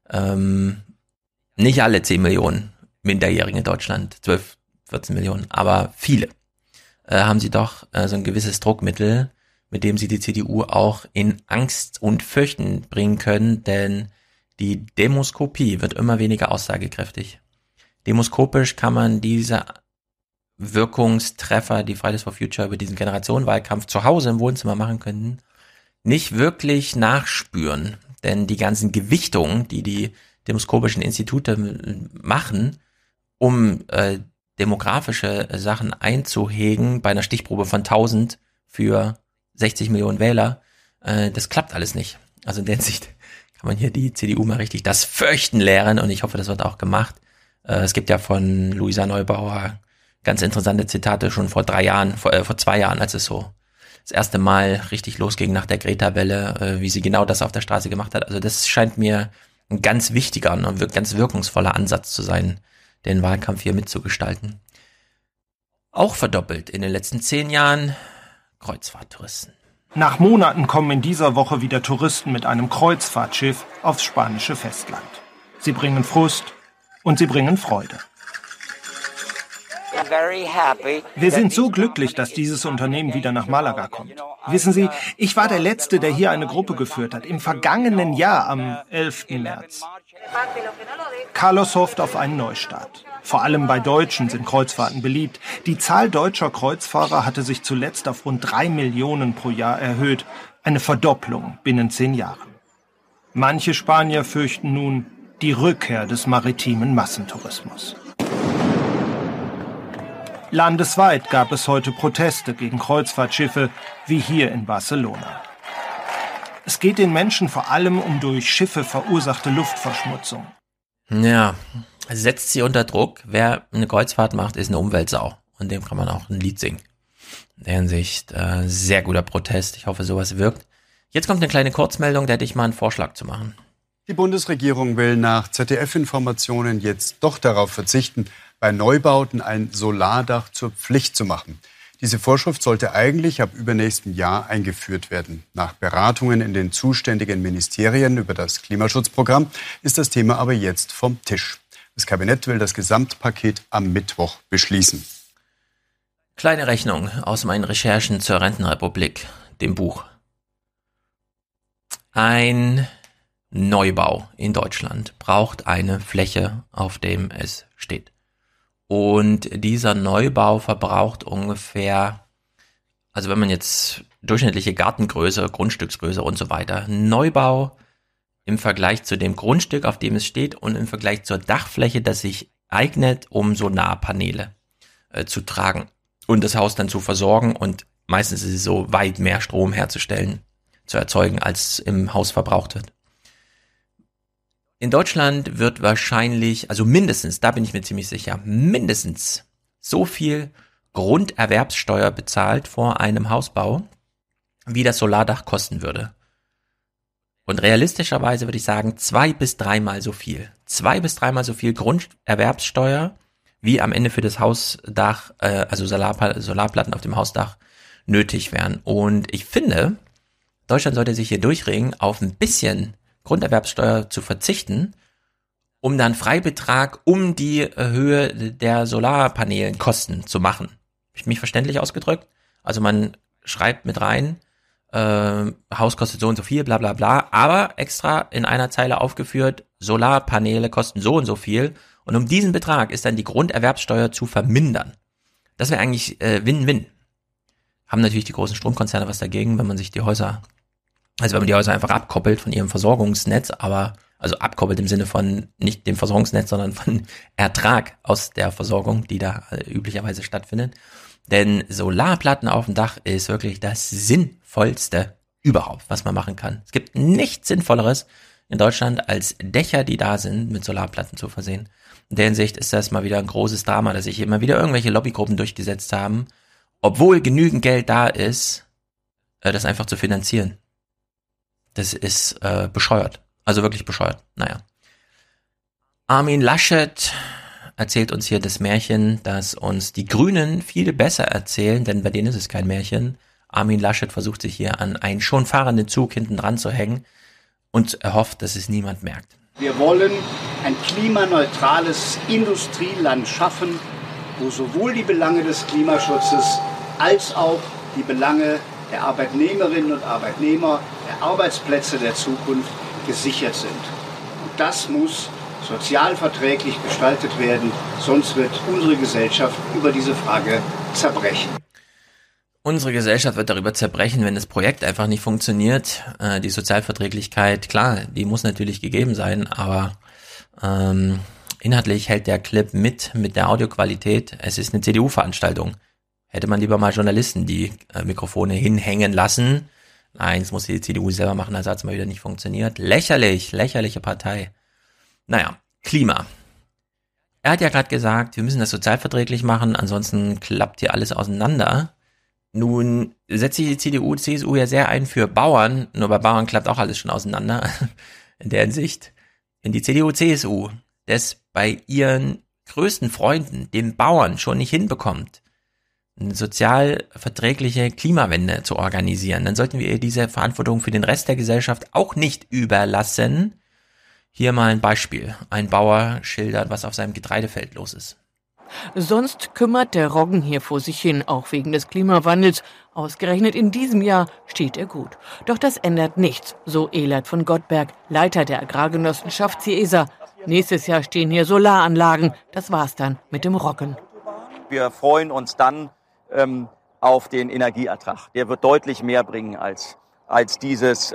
[SPEAKER 1] nicht alle 10 Millionen Minderjährige in Deutschland, 12, 14 Millionen, aber viele, haben sie doch so ein gewisses Druckmittel, mit dem sie die CDU auch in Angst und Fürchten bringen können, denn die Demoskopie wird immer weniger aussagekräftig. Demoskopisch kann man diese Wirkungstreffer, die Fridays for Future über diesen Generationenwahlkampf zu Hause im Wohnzimmer machen könnten, nicht wirklich nachspüren. Denn die ganzen Gewichtungen, die die demoskopischen Institute machen, um demografische Sachen einzuhegen, bei einer Stichprobe von 1000 für 60 Millionen Wähler, das klappt alles nicht. Also in der Hinsicht kann man hier die CDU mal richtig das Fürchten lehren, und ich hoffe, das wird auch gemacht. Es gibt ja von Luisa Neubauer ganz interessante Zitate schon vor 2 Jahren, als es so das erste Mal richtig losging nach der Greta-Welle, wie sie genau das auf der Straße gemacht hat. Also das scheint mir ein ganz wichtiger und ganz wirkungsvoller Ansatz zu sein, den Wahlkampf hier mitzugestalten. Auch verdoppelt in den letzten 10 Jahren Kreuzfahrttouristen.
[SPEAKER 14] Nach Monaten kommen in dieser Woche wieder Touristen mit einem Kreuzfahrtschiff aufs spanische Festland. Sie bringen Frust und sie bringen Freude. Wir sind so glücklich, dass dieses Unternehmen wieder nach Malaga kommt. Wissen Sie, ich war der Letzte, der hier eine Gruppe geführt hat, im vergangenen Jahr am 11. März. Carlos hofft auf einen Neustart. Vor allem bei Deutschen sind Kreuzfahrten beliebt. Die Zahl deutscher Kreuzfahrer hatte sich zuletzt auf rund 3 Millionen pro Jahr erhöht. Eine Verdopplung binnen 10 Jahren. Manche Spanier fürchten nun die Rückkehr des maritimen Massentourismus. Landesweit gab es heute Proteste gegen Kreuzfahrtschiffe, wie hier in Barcelona. Es geht den Menschen vor allem um durch Schiffe verursachte Luftverschmutzung.
[SPEAKER 1] Ja, setzt sie unter Druck. Wer eine Kreuzfahrt macht, ist eine Umweltsau. Und dem kann man auch ein Lied singen. In der Hinsicht sehr guter Protest. Ich hoffe, sowas wirkt. Jetzt kommt eine kleine Kurzmeldung, da hätte ich mal einen Vorschlag zu machen.
[SPEAKER 23] Die Bundesregierung will nach ZDF-Informationen jetzt doch darauf verzichten, bei Neubauten ein Solardach zur Pflicht zu machen. Diese Vorschrift sollte eigentlich ab übernächstem Jahr eingeführt werden. Nach Beratungen in den zuständigen Ministerien über das Klimaschutzprogramm ist das Thema aber jetzt vom Tisch. Das Kabinett will das Gesamtpaket am Mittwoch beschließen.
[SPEAKER 1] Kleine Rechnung aus meinen Recherchen zur Rentenrepublik, dem Buch. Ein Neubau in Deutschland braucht eine Fläche, auf dem es steht. Und dieser Neubau verbraucht ungefähr, also wenn man jetzt durchschnittliche Gartengröße, Grundstücksgröße und so weiter, Neubau im Vergleich zu dem Grundstück, auf dem es steht, und im Vergleich zur Dachfläche, das sich eignet, um Solarpaneele zu tragen und das Haus dann zu versorgen, und meistens ist es so, weit mehr Strom herzustellen, zu erzeugen, als im Haus verbraucht wird. In Deutschland wird wahrscheinlich, also mindestens, da bin ich mir ziemlich sicher, mindestens so viel Grunderwerbssteuer bezahlt vor einem Hausbau, wie das Solardach kosten würde. Und realistischerweise würde ich sagen, 2 bis 3 Mal so viel. 2 bis 3 Mal so viel Grunderwerbssteuer, wie am Ende für das Hausdach, also Solarplatten auf dem Hausdach nötig wären. Und ich finde, Deutschland sollte sich hier durchringen, auf ein bisschen Grunderwerbssteuer zu verzichten, um dann Freibetrag um die Höhe der Solarpanelenkosten zu machen. Habe ich mich verständlich ausgedrückt? Also man schreibt mit rein, Haus kostet so und so viel, bla bla bla, aber extra in einer Zeile aufgeführt, Solarpaneele kosten so und so viel, und um diesen Betrag ist dann die Grunderwerbssteuer zu vermindern. Das wäre eigentlich Win-Win. Haben natürlich die großen Stromkonzerne was dagegen, wenn man sich die Häuser, also wenn man die Häuser einfach abkoppelt von ihrem Versorgungsnetz, aber also abkoppelt im Sinne von nicht dem Versorgungsnetz, sondern von Ertrag aus der Versorgung, die da üblicherweise stattfindet. Denn Solarplatten auf dem Dach ist wirklich das Sinnvollste überhaupt, was man machen kann. Es gibt nichts Sinnvolleres, in Deutschland als Dächer, die da sind, mit Solarplatten zu versehen. In der Hinsicht ist das mal wieder ein großes Drama, dass sich immer wieder irgendwelche Lobbygruppen durchgesetzt haben, obwohl genügend Geld da ist, das einfach zu finanzieren. Das ist bescheuert. Also wirklich bescheuert. Naja. Armin Laschet erzählt uns hier das Märchen, das uns die Grünen viel besser erzählen, denn bei denen ist es kein Märchen. Armin Laschet versucht sich hier an einen schon fahrenden Zug hinten dran zu hängen und erhofft, dass es niemand merkt.
[SPEAKER 6] Wir wollen ein klimaneutrales Industrieland schaffen, wo sowohl die Belange des Klimaschutzes als auch die Belange der Arbeitnehmerinnen und Arbeitnehmer, der Arbeitsplätze der Zukunft gesichert sind. Und das muss sozial verträglich gestaltet werden, sonst wird unsere Gesellschaft über diese Frage zerbrechen.
[SPEAKER 1] Unsere Gesellschaft wird darüber zerbrechen, wenn das Projekt einfach nicht funktioniert. Die Sozialverträglichkeit, klar, die muss natürlich gegeben sein, aber inhaltlich hält der Clip mit der Audioqualität. Es ist eine CDU-Veranstaltung. Hätte man lieber mal Journalisten die Mikrofone hinhängen lassen. Nein, das muss die CDU selber machen, also hat es mal wieder nicht funktioniert. Lächerliche Partei. Naja, Klima. Er hat ja gerade gesagt, wir müssen das sozialverträglich machen, ansonsten klappt hier alles auseinander. Nun setzt sich die CDU, CSU ja sehr ein für Bauern, nur bei Bauern klappt auch alles schon auseinander. In der Hinsicht, wenn die CDU, CSU das bei ihren größten Freunden, den Bauern, schon nicht hinbekommt, eine sozial verträgliche Klimawende zu organisieren, dann sollten wir ihr diese Verantwortung für den Rest der Gesellschaft auch nicht überlassen. Hier mal ein Beispiel. Ein Bauer schildert, was auf seinem Getreidefeld los ist.
[SPEAKER 2] Sonst kümmert der Roggen hier vor sich hin, auch wegen des Klimawandels. Ausgerechnet in diesem Jahr steht er gut. Doch das ändert nichts, so Elert von Gottberg, Leiter der Agrargenossenschaft CESA. Nächstes Jahr stehen hier Solaranlagen. Das war's dann mit dem Roggen.
[SPEAKER 3] Wir freuen uns dann auf den Energieertrag. Der wird deutlich mehr bringen als dieses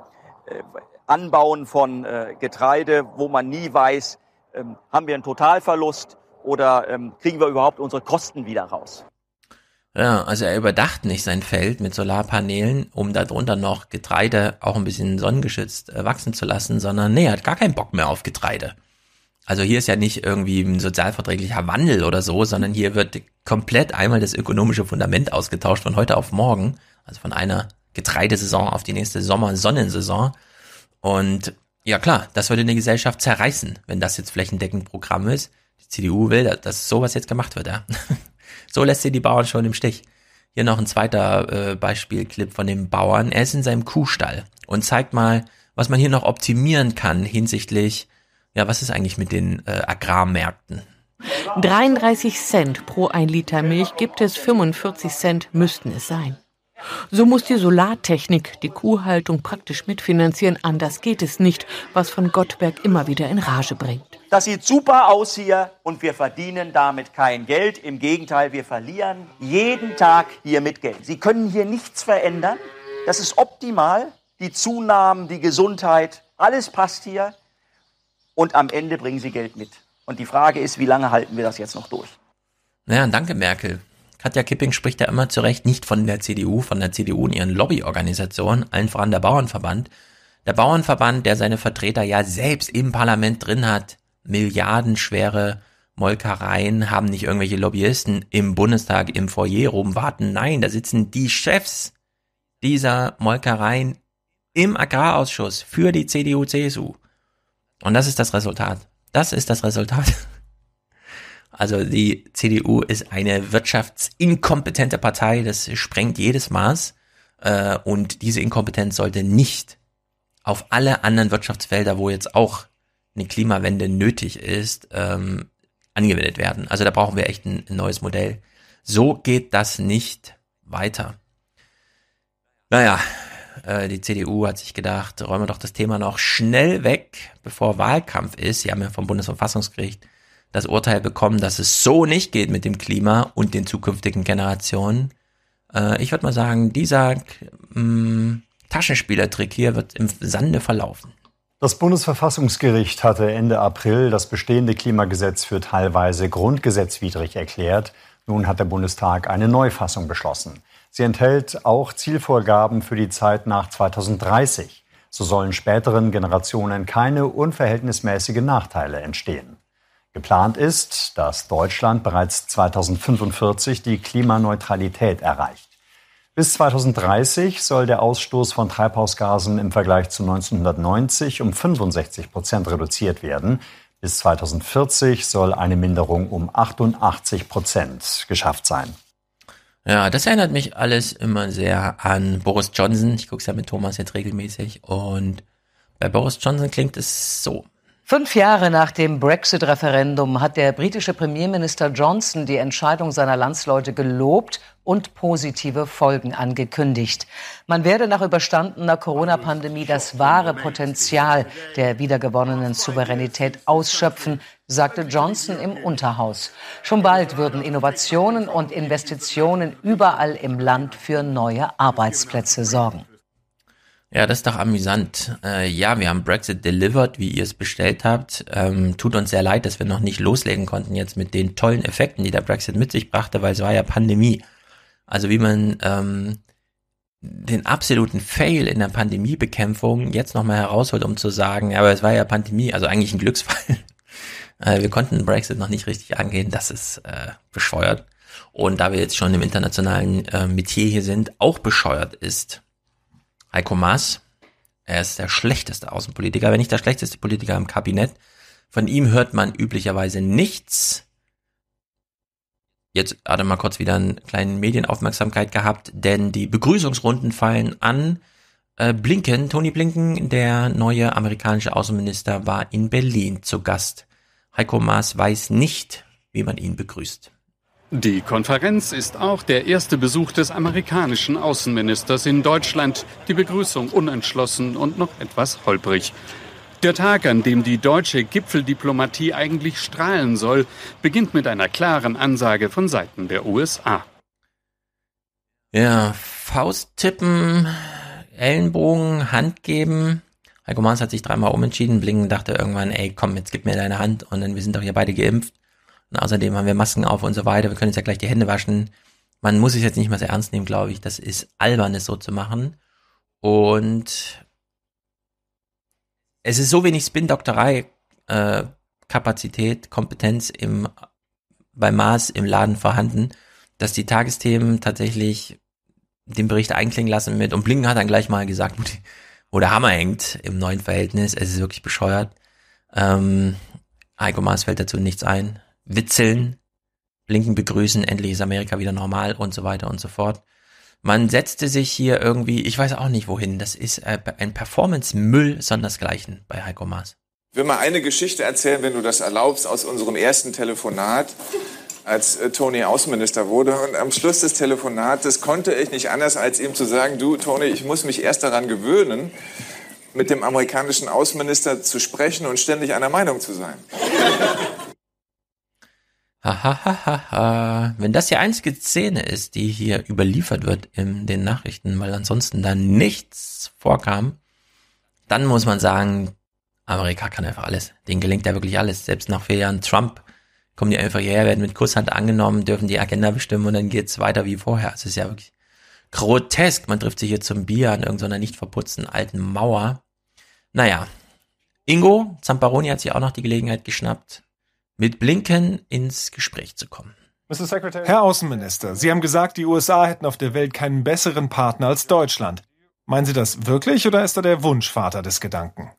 [SPEAKER 3] Anbauen von Getreide, wo man nie weiß, haben wir einen Totalverlust oder kriegen wir überhaupt unsere Kosten wieder raus.
[SPEAKER 1] Ja, also er überdacht nicht sein Feld mit Solarpanelen, um darunter noch Getreide auch ein bisschen sonnengeschützt wachsen zu lassen, sondern er hat gar keinen Bock mehr auf Getreide. Also hier ist ja nicht irgendwie ein sozialverträglicher Wandel oder so, sondern hier wird komplett einmal das ökonomische Fundament ausgetauscht von heute auf morgen, also von einer Getreidesaison auf die nächste Sommer-Sonnensaison. Und ja klar, das würde eine Gesellschaft zerreißen, wenn das jetzt flächendeckend Programm ist. Die CDU will, dass sowas jetzt gemacht wird, ja. So lässt sie die Bauern schon im Stich. Hier noch ein zweiter Beispielclip von dem Bauern. Er ist in seinem Kuhstall und zeigt mal, was man hier noch optimieren kann hinsichtlich, ja, was ist eigentlich mit den Agrarmärkten?
[SPEAKER 2] 33 Cent pro 1 Liter Milch gibt es, 45 Cent müssten es sein. So muss die Solartechnik die Kuhhaltung praktisch mitfinanzieren, anders geht es nicht, was von Gottberg immer wieder in Rage bringt.
[SPEAKER 3] Das sieht super aus hier und wir verdienen damit kein Geld. Im Gegenteil, wir verlieren jeden Tag hier mit Geld. Sie können hier nichts verändern. Das ist optimal. Die Zunahmen, die Gesundheit, alles passt hier. Und am Ende bringen Sie Geld mit. Und die Frage ist, wie lange halten wir das jetzt noch durch?
[SPEAKER 1] Naja, danke Merkel. Katja Kipping spricht ja immer zu Recht nicht von der CDU und ihren Lobbyorganisationen, allen voran der Bauernverband. Der Bauernverband, der seine Vertreter ja selbst im Parlament drin hat, milliardenschwere Molkereien, haben nicht irgendwelche Lobbyisten im Bundestag im Foyer rumwarten. Nein, da sitzen die Chefs dieser Molkereien im Agrarausschuss für die CDU, CSU. Und das ist das Resultat. Also die CDU ist eine wirtschaftsinkompetente Partei, das sprengt jedes Maß. Und diese Inkompetenz sollte nicht auf alle anderen Wirtschaftsfelder, wo jetzt auch eine Klimawende nötig ist, angewendet werden. Also da brauchen wir echt ein neues Modell. So geht das nicht weiter. Naja, die CDU hat sich gedacht, räumen wir doch das Thema noch schnell weg, bevor Wahlkampf ist. Sie haben ja vom Bundesverfassungsgericht das Urteil bekommen, dass es so nicht geht mit dem Klima und den zukünftigen Generationen. Ich würde mal sagen, dieser Taschenspielertrick hier wird im Sande verlaufen.
[SPEAKER 8] Das Bundesverfassungsgericht hatte Ende April das bestehende Klimagesetz für teilweise grundgesetzwidrig erklärt. Nun hat der Bundestag eine Neufassung beschlossen. Sie enthält auch Zielvorgaben für die Zeit nach 2030. So sollen späteren Generationen keine unverhältnismäßigen Nachteile entstehen. Geplant ist, dass Deutschland bereits 2045 die Klimaneutralität erreicht. Bis 2030 soll der Ausstoß von Treibhausgasen im Vergleich zu 1990 um 65% reduziert werden. Bis 2040 soll eine Minderung um 88% geschafft sein.
[SPEAKER 1] Ja, das erinnert mich alles immer sehr an Boris Johnson. Ich gucke es ja mit Thomas jetzt regelmäßig. Und bei Boris Johnson klingt es so.
[SPEAKER 4] 5 Jahre nach dem Brexit-Referendum hat der britische Premierminister Johnson die Entscheidung seiner Landsleute gelobt und positive Folgen angekündigt. Man werde nach überstandener Corona-Pandemie das wahre Potenzial der wiedergewonnenen Souveränität ausschöpfen, sagte Johnson im Unterhaus. Schon bald würden Innovationen und Investitionen überall im Land für neue Arbeitsplätze sorgen.
[SPEAKER 1] Ja, das ist doch amüsant. Ja, wir haben Brexit delivered, wie ihr es bestellt habt. Tut uns sehr leid, dass wir noch nicht loslegen konnten jetzt mit den tollen Effekten, die der Brexit mit sich brachte, weil es war ja Pandemie. Also wie man den absoluten Fail in der Pandemiebekämpfung jetzt nochmal herausholt, um zu sagen, ja, aber es war ja Pandemie, also eigentlich ein Glücksfall. Wir konnten Brexit noch nicht richtig angehen, das ist bescheuert. Und da wir jetzt schon im internationalen Metier hier sind, auch bescheuert ist Heiko Maas. Er ist der schlechteste Außenpolitiker, wenn nicht der schlechteste Politiker im Kabinett. Von ihm hört man üblicherweise nichts. Jetzt hat er mal kurz wieder eine kleine Medienaufmerksamkeit gehabt, denn die Begrüßungsrunden fallen an. Blinken, Tony Blinken, der neue amerikanische Außenminister, war in Berlin zu Gast. Heiko Maas weiß nicht, wie man ihn begrüßt.
[SPEAKER 5] Die Konferenz ist auch der erste Besuch des amerikanischen Außenministers in Deutschland. Die Begrüßung unentschlossen und noch etwas holprig. Der Tag, an dem die deutsche Gipfeldiplomatie eigentlich strahlen soll, beginnt mit einer klaren Ansage von Seiten der USA.
[SPEAKER 1] Ja, Fausttippen, Ellenbogen, Hand geben. Heiko Maas hat sich 3-mal umentschieden. Blinken dachte irgendwann, ey, komm, jetzt gib mir deine Hand. Und dann, wir sind doch hier beide geimpft. Und außerdem haben wir Masken auf und so weiter. Wir können jetzt ja gleich die Hände waschen. Man muss es jetzt nicht mehr sehr ernst nehmen, glaube ich. Das ist albern, es so zu machen. Und es ist so wenig Spin-Doktorei, Kapazität, Kompetenz bei Maas im Laden vorhanden, dass die Tagesthemen tatsächlich den Bericht einklingen lassen mit, und Blinken hat dann gleich mal gesagt, wo der Hammer hängt im neuen Verhältnis. Es ist wirklich bescheuert. Heiko Maas fällt dazu nichts ein. Witzeln, Blinken begrüßen, endlich ist Amerika wieder normal und so weiter und so fort. Man setzte sich hier irgendwie, ich weiß auch nicht wohin, das ist ein Performance-Müll sondersgleichen bei Heiko Maas.
[SPEAKER 7] Ich will mal eine Geschichte erzählen, wenn du das erlaubst, aus unserem ersten Telefonat, als Tony Außenminister wurde. Und am Schluss des Telefonates konnte ich nicht anders, als ihm zu sagen, du Tony, ich muss mich erst daran gewöhnen, mit dem amerikanischen Außenminister zu sprechen und ständig einer Meinung zu sein.
[SPEAKER 1] Wenn das die einzige Szene ist, die hier überliefert wird in den Nachrichten, weil ansonsten da nichts vorkam, dann muss man sagen, Amerika kann einfach alles. Denen gelingt ja wirklich alles. Selbst nach 4 Jahren Trump kommen die einfach hierher, werden mit Kusshand angenommen, dürfen die Agenda bestimmen und dann geht's weiter wie vorher. Es ist ja wirklich grotesk. Man trifft sich hier zum Bier an irgendeiner nicht verputzten alten Mauer. Naja, Ingo Zamparoni hat sich auch noch die Gelegenheit geschnappt, mit Blinken ins Gespräch zu kommen.
[SPEAKER 14] Herr Außenminister, Sie haben gesagt, die USA hätten auf der Welt keinen besseren Partner als Deutschland. Meinen Sie das wirklich oder ist er der Wunschvater des Gedanken?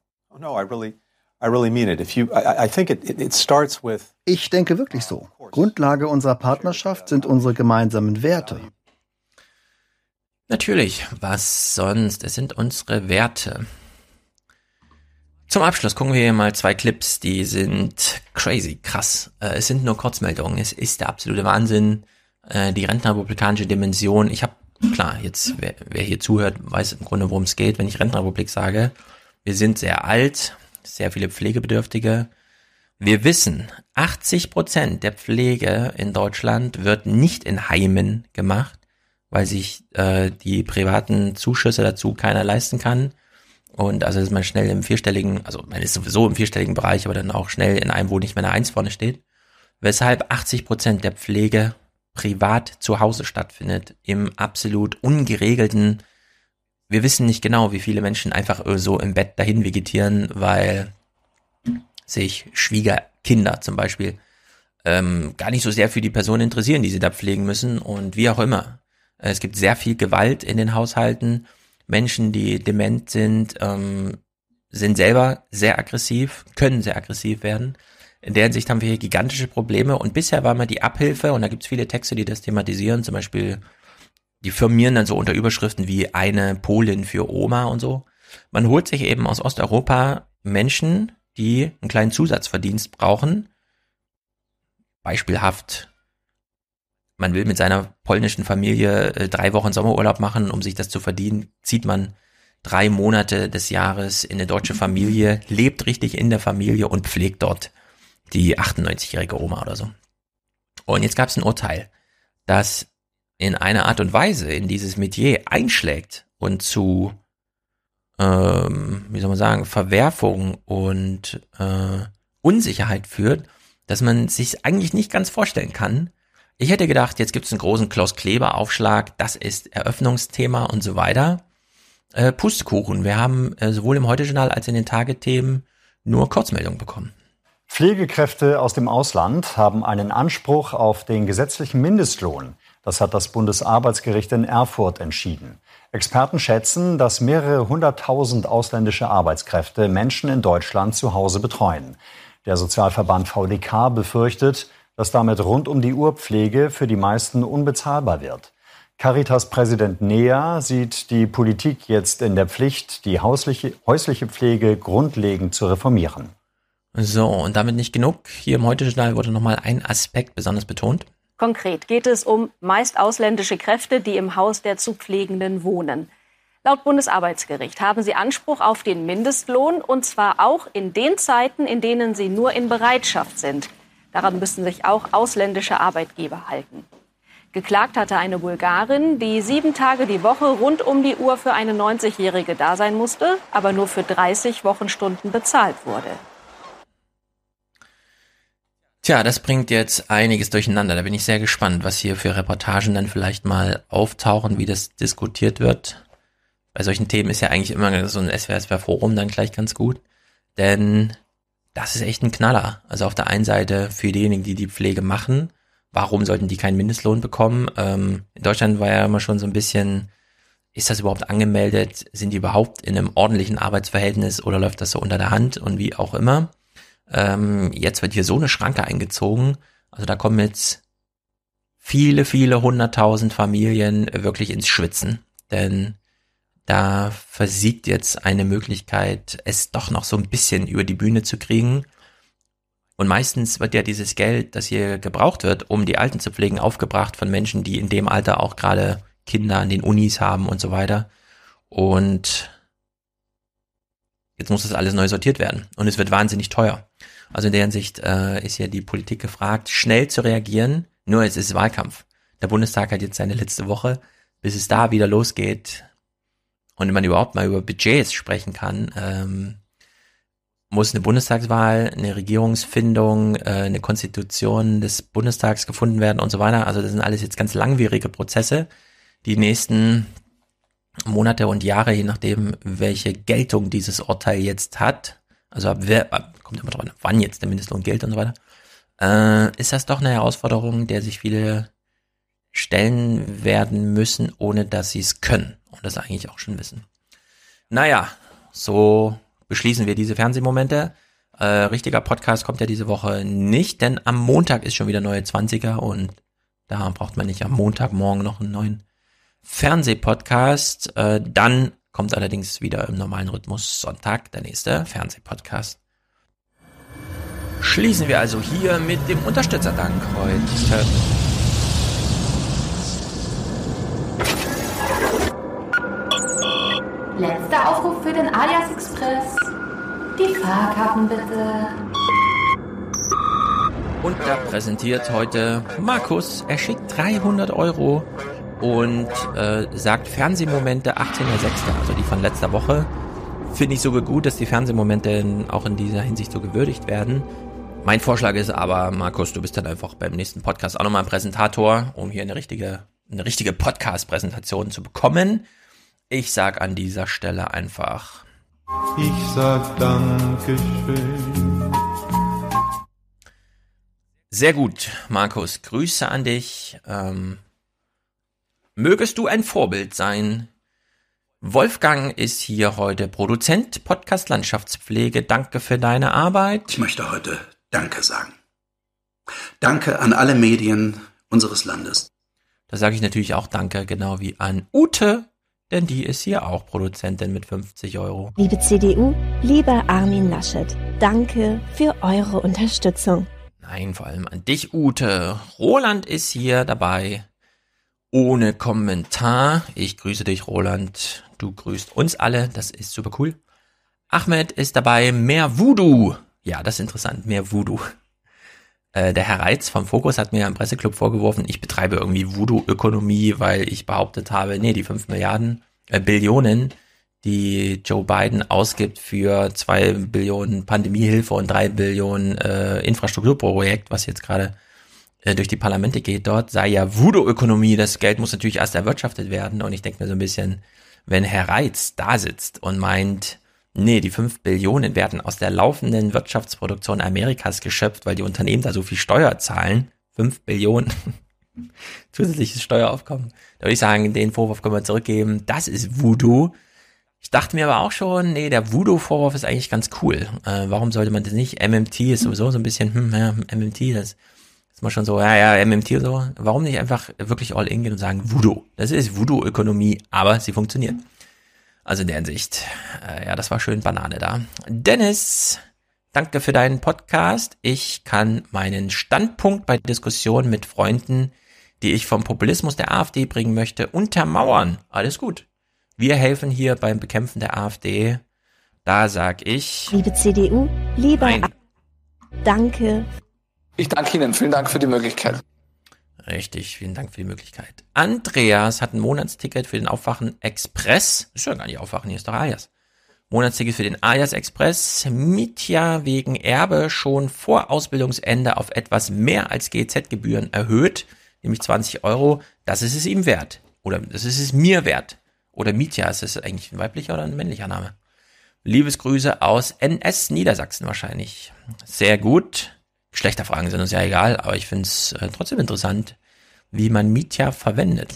[SPEAKER 24] Ich denke wirklich so. Grundlage unserer Partnerschaft sind unsere gemeinsamen Werte.
[SPEAKER 1] Natürlich, was sonst? Es sind unsere Werte. Zum Abschluss gucken wir hier mal 2 Clips, die sind crazy, krass. Es sind nur Kurzmeldungen, es ist der absolute Wahnsinn. Die rentenrepublikanische Dimension, ich habe, klar, jetzt wer hier zuhört, weiß im Grunde, worum es geht, wenn ich Rentenrepublik sage. Wir sind sehr alt, sehr viele Pflegebedürftige. Wir wissen, 80% der Pflege in Deutschland wird nicht in Heimen gemacht, weil sich die privaten Zuschüsse dazu keiner leisten kann. Und also ist man schnell im vierstelligen, also man ist sowieso im vierstelligen Bereich, aber dann auch schnell in einem, wo nicht mehr eine 1 vorne steht. Weshalb 80% der Pflege privat zu Hause stattfindet, im absolut ungeregelten wir wissen nicht genau, wie viele Menschen einfach so im Bett dahin vegetieren, weil sich Schwiegerkinder zum Beispiel gar nicht so sehr für die Person interessieren, die sie da pflegen müssen und wie auch immer. Es gibt sehr viel Gewalt in den Haushalten. Menschen, die dement sind, sind selber sehr aggressiv, können sehr aggressiv werden. In der Hinsicht haben wir hier gigantische Probleme und bisher war mal die Abhilfe, und da gibt es viele Texte, die das thematisieren, zum Beispiel, die firmieren dann so unter Überschriften wie eine Polin für Oma und so. Man holt sich eben aus Osteuropa Menschen, die einen kleinen Zusatzverdienst brauchen. Beispielhaft, man will mit seiner polnischen Familie 3 Wochen Sommerurlaub machen, um sich das zu verdienen, zieht man 3 Monate des Jahres in eine deutsche Familie, lebt richtig in der Familie und pflegt dort die 98-jährige Oma oder so. Und jetzt gab es ein Urteil, das in einer Art und Weise in dieses Metier einschlägt und zu, wie soll man sagen, Verwerfung und Unsicherheit führt, dass man sich eigentlich nicht ganz vorstellen kann. Ich hätte gedacht, jetzt gibt es einen großen Klaus-Kleber-Aufschlag, das ist Eröffnungsthema und so weiter. Pustekuchen, wir haben sowohl im Heute-Journal als in den Tagesthemen nur Kurzmeldungen bekommen.
[SPEAKER 8] Pflegekräfte aus dem Ausland haben einen Anspruch auf den gesetzlichen Mindestlohn. Das hat das Bundesarbeitsgericht in Erfurt entschieden. Experten schätzen, dass mehrere 100.000 ausländische Arbeitskräfte Menschen in Deutschland zu Hause betreuen. Der Sozialverband VDK befürchtet, dass damit rund um die Uhr Pflege für die meisten unbezahlbar wird. Caritas-Präsident Nea sieht die Politik jetzt in der Pflicht, die häusliche Pflege grundlegend zu reformieren.
[SPEAKER 1] So, und damit nicht genug. Hier im Heute-Journal wurde nochmal ein Aspekt besonders betont.
[SPEAKER 9] Konkret geht es um meist ausländische Kräfte, die im Haus der zu Pflegenden wohnen. Laut Bundesarbeitsgericht haben sie Anspruch auf den Mindestlohn, und zwar auch in den Zeiten, in denen sie nur in Bereitschaft sind. Daran müssen sich auch ausländische Arbeitgeber halten. Geklagt hatte eine Bulgarin, die 7 Tage die Woche rund um die Uhr für eine 90-Jährige da sein musste, aber nur für 30 Wochenstunden bezahlt wurde.
[SPEAKER 1] Tja, das bringt jetzt einiges durcheinander. Da bin ich sehr gespannt, was hier für Reportagen dann vielleicht mal auftauchen, wie das diskutiert wird. Bei solchen Themen ist ja eigentlich immer so ein SWR-Forum dann gleich ganz gut, denn das ist echt ein Knaller. Also auf der einen Seite für diejenigen, die die Pflege machen, warum sollten die keinen Mindestlohn bekommen? In Deutschland war ja immer schon so ein bisschen, ist das überhaupt angemeldet? Sind die überhaupt in einem ordentlichen Arbeitsverhältnis oder läuft das so unter der Hand und wie auch immer? Jetzt wird hier so eine Schranke eingezogen. Also da kommen jetzt viele 100.000 Familien wirklich ins Schwitzen. Denn da versiegt jetzt eine Möglichkeit, es doch noch so ein bisschen über die Bühne zu kriegen. Und meistens wird ja dieses Geld, das hier gebraucht wird, um die Alten zu pflegen, aufgebracht von Menschen, die in dem Alter auch gerade Kinder an den Unis haben und so weiter. Und jetzt muss das alles neu sortiert werden. Und es wird wahnsinnig teuer. Also in der Hinsicht ist ja die Politik gefragt, schnell zu reagieren. Nur es ist Wahlkampf. Der Bundestag hat jetzt seine letzte Woche, bis es da wieder losgeht und man überhaupt mal über Budgets sprechen kann, muss eine Bundestagswahl, eine Regierungsfindung, eine Konstitution des Bundestags gefunden werden und so weiter. Also das sind alles jetzt ganz langwierige Prozesse. Die nächsten Monate und Jahre, je nachdem, welche Geltung dieses Urteil jetzt hat, also kommt immer drauf an, wann jetzt der Mindestlohn gilt und so weiter, ist das doch eine Herausforderung, der sich viele stellen werden müssen, ohne dass sie es können und das eigentlich auch schon wissen. Naja, so beschließen wir diese Fernsehmomente. Richtiger Podcast kommt ja diese Woche nicht, denn am Montag ist schon wieder neue 20er und da braucht man nicht am Montagmorgen noch einen neuen Fernsehpodcast. Dann kommt allerdings wieder im normalen Rhythmus Sonntag der nächste Fernsehpodcast. Schließen wir also hier mit dem Unterstützerdank heute.
[SPEAKER 11] Letzter Aufruf für den Alias Express. Die Fahrkarten bitte.
[SPEAKER 1] Und da präsentiert heute Markus. Er schickt 300 € und sagt Fernsehmomente 18.06., also die von letzter Woche. Finde ich sogar gut, dass die Fernsehmomente auch in dieser Hinsicht so gewürdigt werden. Mein Vorschlag ist aber, Markus, du bist dann einfach beim nächsten Podcast auch nochmal ein Präsentator, um hier eine richtige Podcast-Präsentation zu bekommen. Ich sag an dieser Stelle einfach.
[SPEAKER 10] Ich sag Dankeschön.
[SPEAKER 1] Sehr gut, Markus. Grüße an dich. Mögest du ein Vorbild sein. Wolfgang ist hier heute Produzent, Podcast Landschaftspflege. Danke für deine Arbeit.
[SPEAKER 12] Ich möchte heute Danke sagen. Danke an alle Medien unseres Landes.
[SPEAKER 1] Da sage ich natürlich auch Danke, genau wie an Ute, denn die ist hier auch Produzentin mit 50 €.
[SPEAKER 13] Liebe CDU, lieber Armin Laschet, danke für eure Unterstützung.
[SPEAKER 1] Nein, vor allem an dich, Ute. Roland ist hier dabei. Ohne Kommentar. Ich grüße dich, Roland. Du grüßt uns alle. Das ist super cool. Ahmed ist dabei. Mehr Voodoo. Ja, das ist interessant. Mehr Voodoo. Der Herr Reitz vom Fokus hat mir im Presseclub vorgeworfen, ich betreibe irgendwie Voodoo-Ökonomie, weil ich behauptet habe, nee, die 5 Billionen, die Joe Biden ausgibt für 2 Billionen Pandemiehilfe und 3 Billionen Infrastrukturprojekt, was jetzt gerade durch die Parlamente geht dort, sei ja Voodoo-Ökonomie. Das Geld muss natürlich erst erwirtschaftet werden. Und ich denke mir so ein bisschen, wenn Herr Reitz da sitzt und meint, nee, die 5 Billionen werden aus der laufenden Wirtschaftsproduktion Amerikas geschöpft, weil die Unternehmen da so viel Steuer zahlen. 5 Billionen zusätzliches Steueraufkommen. Da würde ich sagen, den Vorwurf können wir zurückgeben. Das ist Voodoo. Ich dachte mir aber auch schon, nee, der Voodoo-Vorwurf ist eigentlich ganz cool. Warum sollte man das nicht? MMT ist sowieso so ein bisschen, MMT, das ist mal schon so, MMT und so. Warum nicht einfach wirklich all in gehen und sagen Voodoo? Das ist Voodoo-Ökonomie, aber sie funktioniert. Also in der Hinsicht, das war schön Banane da. Dennis, danke für deinen Podcast. Ich kann meinen Standpunkt bei Diskussionen mit Freunden, die ich vom Populismus der AfD bringen möchte, untermauern. Alles gut. Wir helfen hier beim Bekämpfen der AfD. Da sag ich...
[SPEAKER 13] Liebe CDU, lieber... Danke.
[SPEAKER 15] Ich danke Ihnen. Vielen Dank für die Möglichkeit.
[SPEAKER 1] Richtig, vielen Dank für die Möglichkeit. Andreas hat ein Monatsticket für den Aufwachen Express. Ist ja gar nicht Aufwachen, hier ist doch Alias. Monatsticket für den Alias Express. Mitya wegen Erbe schon vor Ausbildungsende auf etwas mehr als GZ-Gebühren erhöht, nämlich 20 €. Das ist es ihm wert. Oder das ist es mir wert. Oder Mitya, ist das eigentlich ein weiblicher oder ein männlicher Name? Liebesgrüße aus NS Niedersachsen wahrscheinlich. Sehr gut. Geschlechterfragen sind uns ja egal, aber ich finde es trotzdem interessant, wie man Mitya verwendet.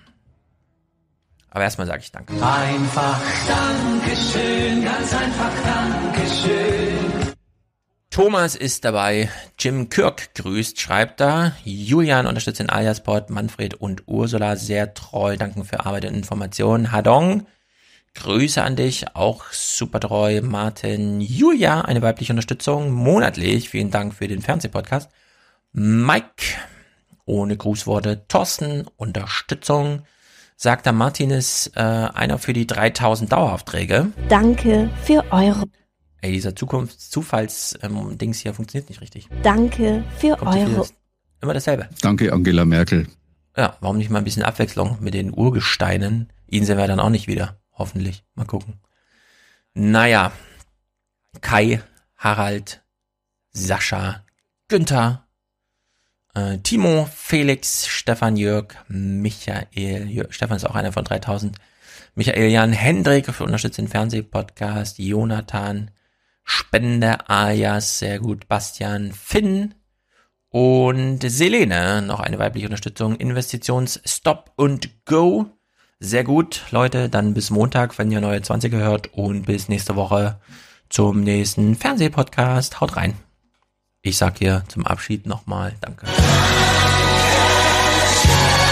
[SPEAKER 1] Aber erstmal sage ich Danke.
[SPEAKER 10] Einfach Dankeschön, ganz einfach Dankeschön.
[SPEAKER 1] Thomas ist dabei. Jim Kirk grüßt, schreibt da. Julian unterstützt den Aliasport. Manfred und Ursula sehr treu. Danken für Arbeit und Informationen. Hadong, Grüße an dich. Auch super treu. Martin, Julia, eine weibliche Unterstützung. Monatlich. Vielen Dank für den Fernsehpodcast. Mike, ohne Grußworte. Thorsten, Unterstützung. Sagt der Martin ist einer für die 3000 Daueraufträge.
[SPEAKER 13] Danke für eure...
[SPEAKER 1] Ey, dieser Zufalls-Dings hier funktioniert nicht richtig.
[SPEAKER 13] Danke für eure...
[SPEAKER 1] Immer dasselbe.
[SPEAKER 25] Danke, Angela Merkel.
[SPEAKER 1] Ja, warum nicht mal ein bisschen Abwechslung mit den Urgesteinen? Ihn sehen wir dann auch nicht wieder. Hoffentlich. Mal gucken. Naja. Kai, Harald, Sascha, Günther, Timo, Felix, Stefan, Jörg, Michael, Stefan ist auch einer von 3000. Michael, Jan, Hendrik für unterstützt den Fernsehpodcast, Jonathan, Spende, Alias, sehr gut, Bastian, Finn und Selene, noch eine weibliche Unterstützung, Investitions Stop und Go, sehr gut, Leute, dann bis Montag, wenn ihr neue 20er hört und bis nächste Woche zum nächsten Fernsehpodcast, haut rein. Ich sag hier zum Abschied nochmal Danke.